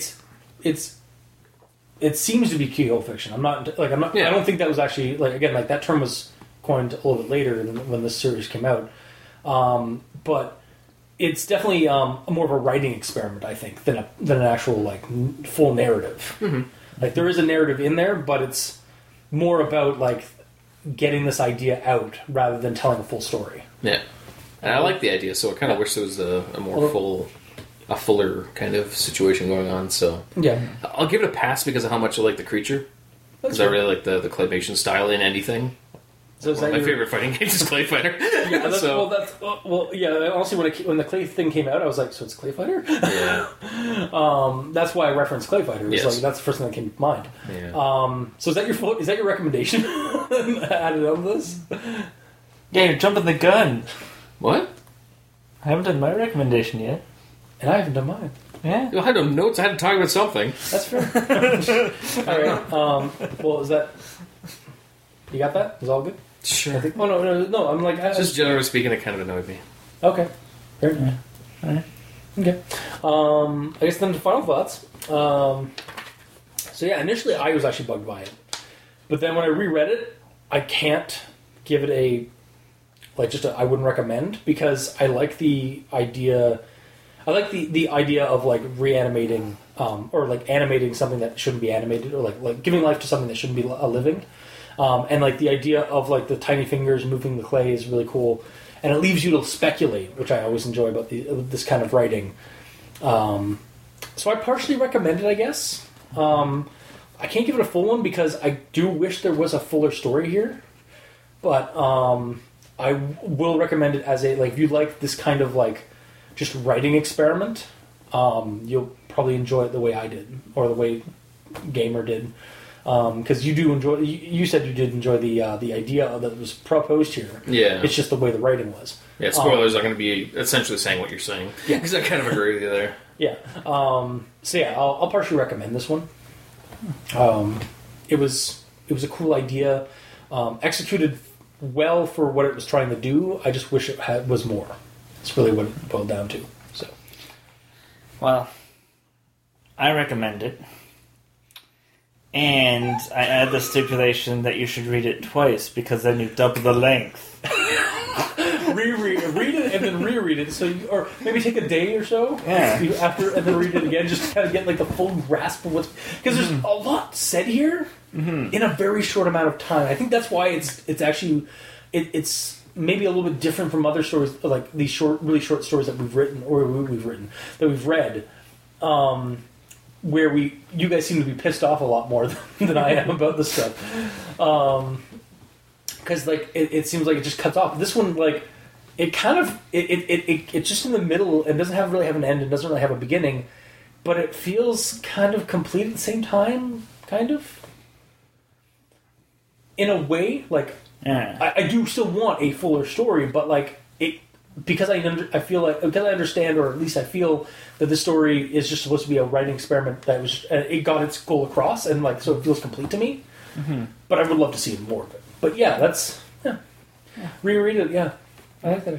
it seems to be keyhole fiction. I'm not. I don't think that was actually that term was coined a little bit later than when this series came out. But it's definitely more of a writing experiment, I think, than an actual full narrative. Mm-hmm. There is a narrative in there, but it's more about getting this idea out rather than telling a full story. Yeah, and I like the idea, so I kind of wish there was a fuller kind of situation going on. So yeah, I'll give it a pass because of how much I like the creature. Because I really like the claymation style in anything. So is my favorite fighting game is Clay Fighter. Yeah, honestly, when the Clay thing came out, I was like, so it's Clay Fighter? Yeah. That's why I referenced Clay Fighter. Yes. That's the first thing that came to mind. Yeah. So is that your recommendation? Added on this? Yeah, you're jumping the gun. What? I haven't done my recommendation yet. And I haven't done mine. Yeah. I had no notes. I had to talk about something. That's fair. All right. Well, is that... You got that? Is all good? Sure. No. I'm just generally speaking, it kind of annoyed me. Okay. Fair enough. All right. Okay. I guess then the final thoughts. So yeah, initially I was actually bugged by it, but then when I reread it, I can't give it I wouldn't recommend, because I like the idea. I like the idea of like reanimating or like animating something that shouldn't be animated, or like giving life to something that shouldn't be living. And like the idea of like the tiny fingers moving the clay is really cool, and it leaves you to speculate, which I always enjoy about this kind of writing. So I partially recommend it, I guess. I can't give it a full one because I do wish there was a fuller story here, but I will recommend it as a, like, if you like this kind of like just writing experiment, you'll probably enjoy it the way I did, or the way Gamer did. Because you do enjoy. You said you did enjoy the idea that was proposed here. Yeah, it's just the way the writing was. Yeah, spoilers are going to be essentially saying what you're saying. Yeah, because I kind of agree with you there. Yeah. So yeah, I'll partially recommend this one. It was a cool idea, executed well for what it was trying to do. I just wish it was more. It's really what it boiled down to. So, well, I recommend it. And I add the stipulation that you should read it twice, because then you double the length. Read it and then reread it. So, or maybe take a day or so after, and then read it again, just to kind of get like the full grasp of what's, because there's a lot said here in a very short amount of time. I think that's why it's actually it's maybe a little bit different from other stories, like these really short stories that we've written that we've read. Where you guys seem to be pissed off a lot more than I am about this stuff, because like it seems like it just cuts off. This one, like, it kind of it's just in the middle and doesn't really have an end and doesn't really have a beginning, but it feels kind of complete at the same time, kind of, in a way. Like, I do still want a fuller story, but like it. Because I feel like, because I understand, or at least I feel that this story is just supposed to be a writing experiment that was it got its goal across, and like, so it feels complete to me. Mm-hmm. But I would love to see more of it. But yeah, reread it. Yeah, I like that.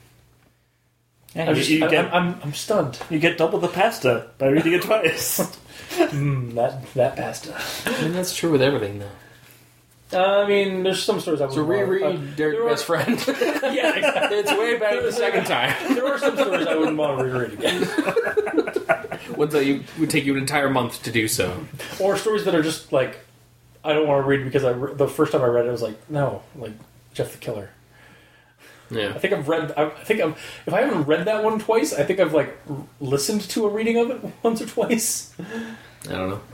Yeah, I'm stunned. You get double the pasta by reading it twice. that pasta. I mean, that's true with everything, though. I mean, there's some stories I would. So reread Dirty Best Friend. Yeah, exactly. It's way better the second time. There are some stories I wouldn't want to reread again. Ones that would take you an entire month to do so. Or stories that are just like, I don't want to read because the first time I read it, I was like, no, like Jeff the Killer. Yeah, I think if I haven't read that one twice, I think I've like listened to a reading of it once or twice. I don't know.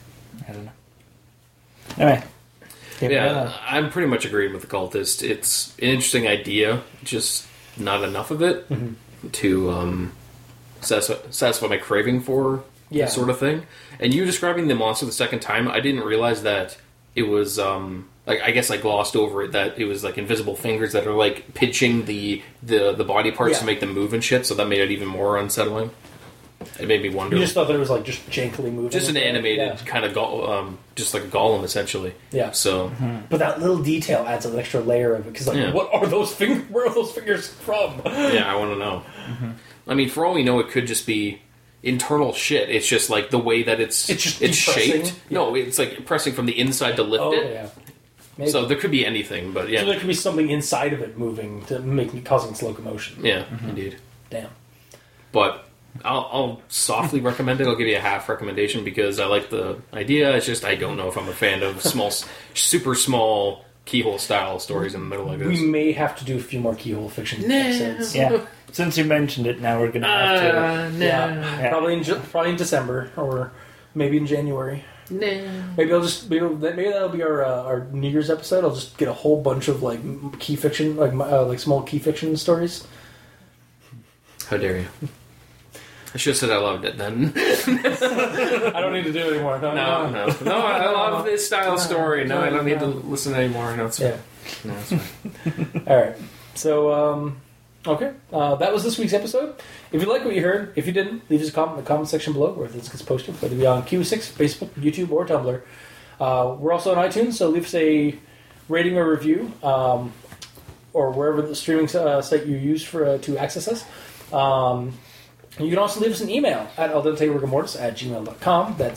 Anyway. Yeah, I'm pretty much agreeing with the Cultist. It's an interesting idea, just not enough of it to satisfy my craving for this sort of thing. And you describing the monster the second time, I didn't realize that it was like, I guess I glossed over it, that it was like invisible fingers that are like pinching the body parts to make them move and shit. So that made it even more unsettling. It made me wonder. You just thought that it was like just jankily moving. Just an animated kind of, just like a golem, essentially. Yeah. So, but that little detail adds an extra layer of it, because like, what are those fingers? Where are those fingers from? Yeah, I want to know. I mean, for all we know, it could just be internal shit. It's just like the way that it's shaped. Yeah. No, it's like pressing from the inside to lift it. Yeah. Maybe. So there could be anything, but yeah. So there could be something inside of it moving to causing its locomotion. Yeah, indeed. Damn. But I'll softly recommend it. I'll give you a half recommendation because I like the idea. It's just I don't know if I'm a fan of super small keyhole style stories in the middle like this. We may have to do a few more keyhole fiction episodes. Yeah. Since you mentioned it, now we're going to have to. Yeah. Probably in December, or maybe in January. Maybe that'll be our New Year's episode. I'll just get a whole bunch of like key fiction, like small key fiction stories. How dare you? I should have said I loved it then. I don't need to do it anymore. No, I love this style story. No, I don't need to listen anymore. No, it's fine. No, it's fine. All right. So, okay. That was this week's episode. If you like what you heard, if you didn't, leave us a comment in the comment section below where this gets posted, whether it be on Q6, Facebook, YouTube, or Tumblr. We're also on iTunes, so leave us a rating or review, or wherever the streaming site you use to access us. You can also leave us an email at aldenterigamortis@gmail.com. That's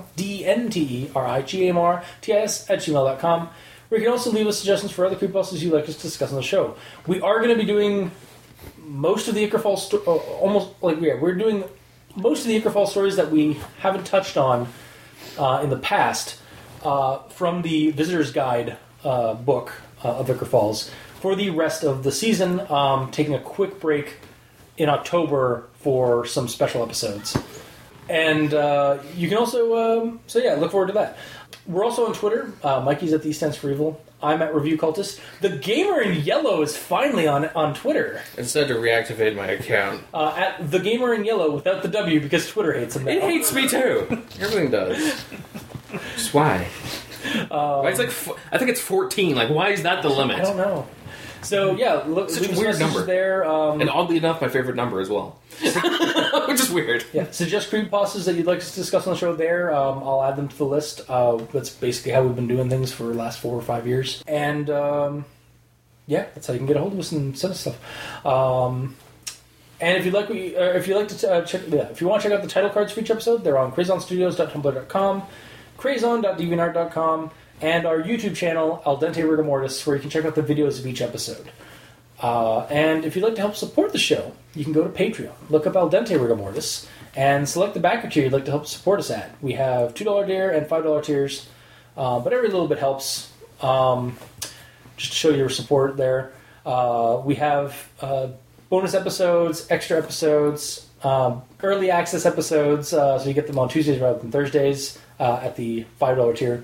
ALDNTERIGAMORTIS@gmail.com. Where you can also leave us suggestions for other creepypastas you'd like us to discuss on the show. We are going to be doing most of the Ichor Falls we're doing most of the Ichor Falls stories that we haven't touched on in the past from the Visitor's Guide book of Ichor Falls for the rest of the season, taking a quick break in October for some special episodes. And you can also, look forward to that. We're also on Twitter. Mikey's at The Stands for Evil. I'm at Review Cultist. The Gamer in Yellow is finally on Twitter. Instead to reactivate my account. At The Gamer in Yellow without the W because Twitter hates him now. It hates me too. Everything does. Just why? Why is I think it's 14. Like, why is that the limit? I don't know. So, look, such a weird number. There. And oddly enough, my favorite number as well. Which is weird. Yeah, suggest creepypastas that you'd like us to discuss on the show there. I'll add them to the list. That's basically how we've been doing things for the last 4 or 5 years. And, that's how you can get a hold of us and send us stuff. And if you want to check out the title cards for each episode, they're on crazonstudios.tumblr.com, crazon.deviantart.com, and our YouTube channel, Al Dente Rigor Mortis, where you can check out the videos of each episode. And if you'd like to help support the show, you can go to Patreon, look up Al Dente Rigor Mortis, and select the backer tier you'd like to help support us at. We have $2 tier and $5 tiers, but every little bit helps, just to show your support there. We have bonus episodes, extra episodes, early access episodes, so you get them on Tuesdays rather than Thursdays at the $5 tier.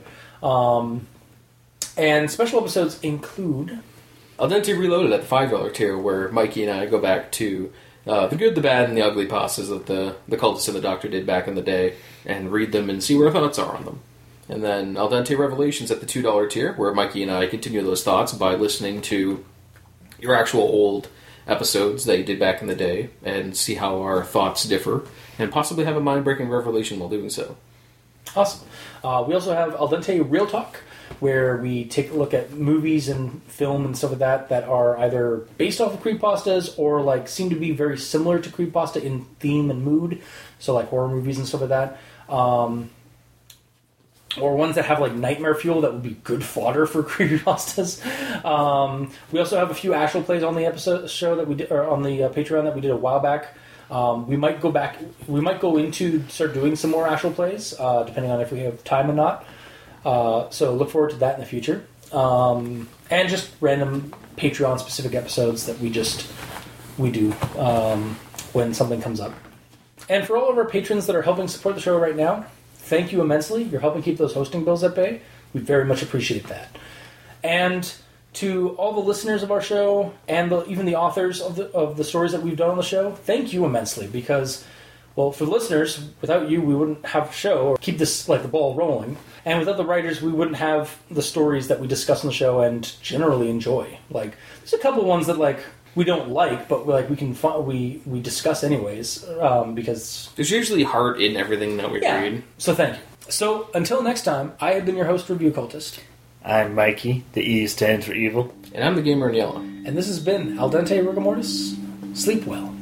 And special episodes include Al Dente Reloaded at the $5 tier, where Mikey and I go back to the good, the bad, and the ugly pastas that the Cultist and the Doctor did back in the day, and read them and see what our thoughts are on them. And then Al Dente Revelations at the $2 tier, where Mikey and I continue those thoughts by listening to your actual old episodes that you did back in the day, and see how our thoughts differ, and possibly have a mind-breaking revelation while doing so. Awesome. We also have Al Dente Real Talk, where we take a look at movies and film and stuff like that are either based off of creepypastas or like seem to be very similar to creepypasta in theme and mood. So like horror movies and stuff like that. Or ones that have like nightmare fuel that would be good fodder for creepypastas. We also have a few actual plays on the show that we did, or on the Patreon that we did a while back. We might go back. We might go into start doing some more actual plays, depending on if we have time or not. So look forward to that in the future. And just random Patreon specific episodes that we do when something comes up. And for all of our patrons that are helping support the show right now, thank you immensely. You're helping keep those hosting bills at bay. We very much appreciate that. And to all the listeners of our show and even the authors of the stories that we've done on the show, thank you immensely because, well, for the listeners, without you, we wouldn't have a show or keep this the ball rolling. And without the writers, we wouldn't have the stories that we discuss on the show and generally enjoy. There's a couple ones that we don't like, but we discuss anyways because there's usually heart in everything that we read. So thank you. So until next time, I have been your host, Review Cultist. I'm Mikey. The E stands for evil. And I'm the Gamer in Yellow. And this has been Al Dente Rigor Mortis. Sleep well.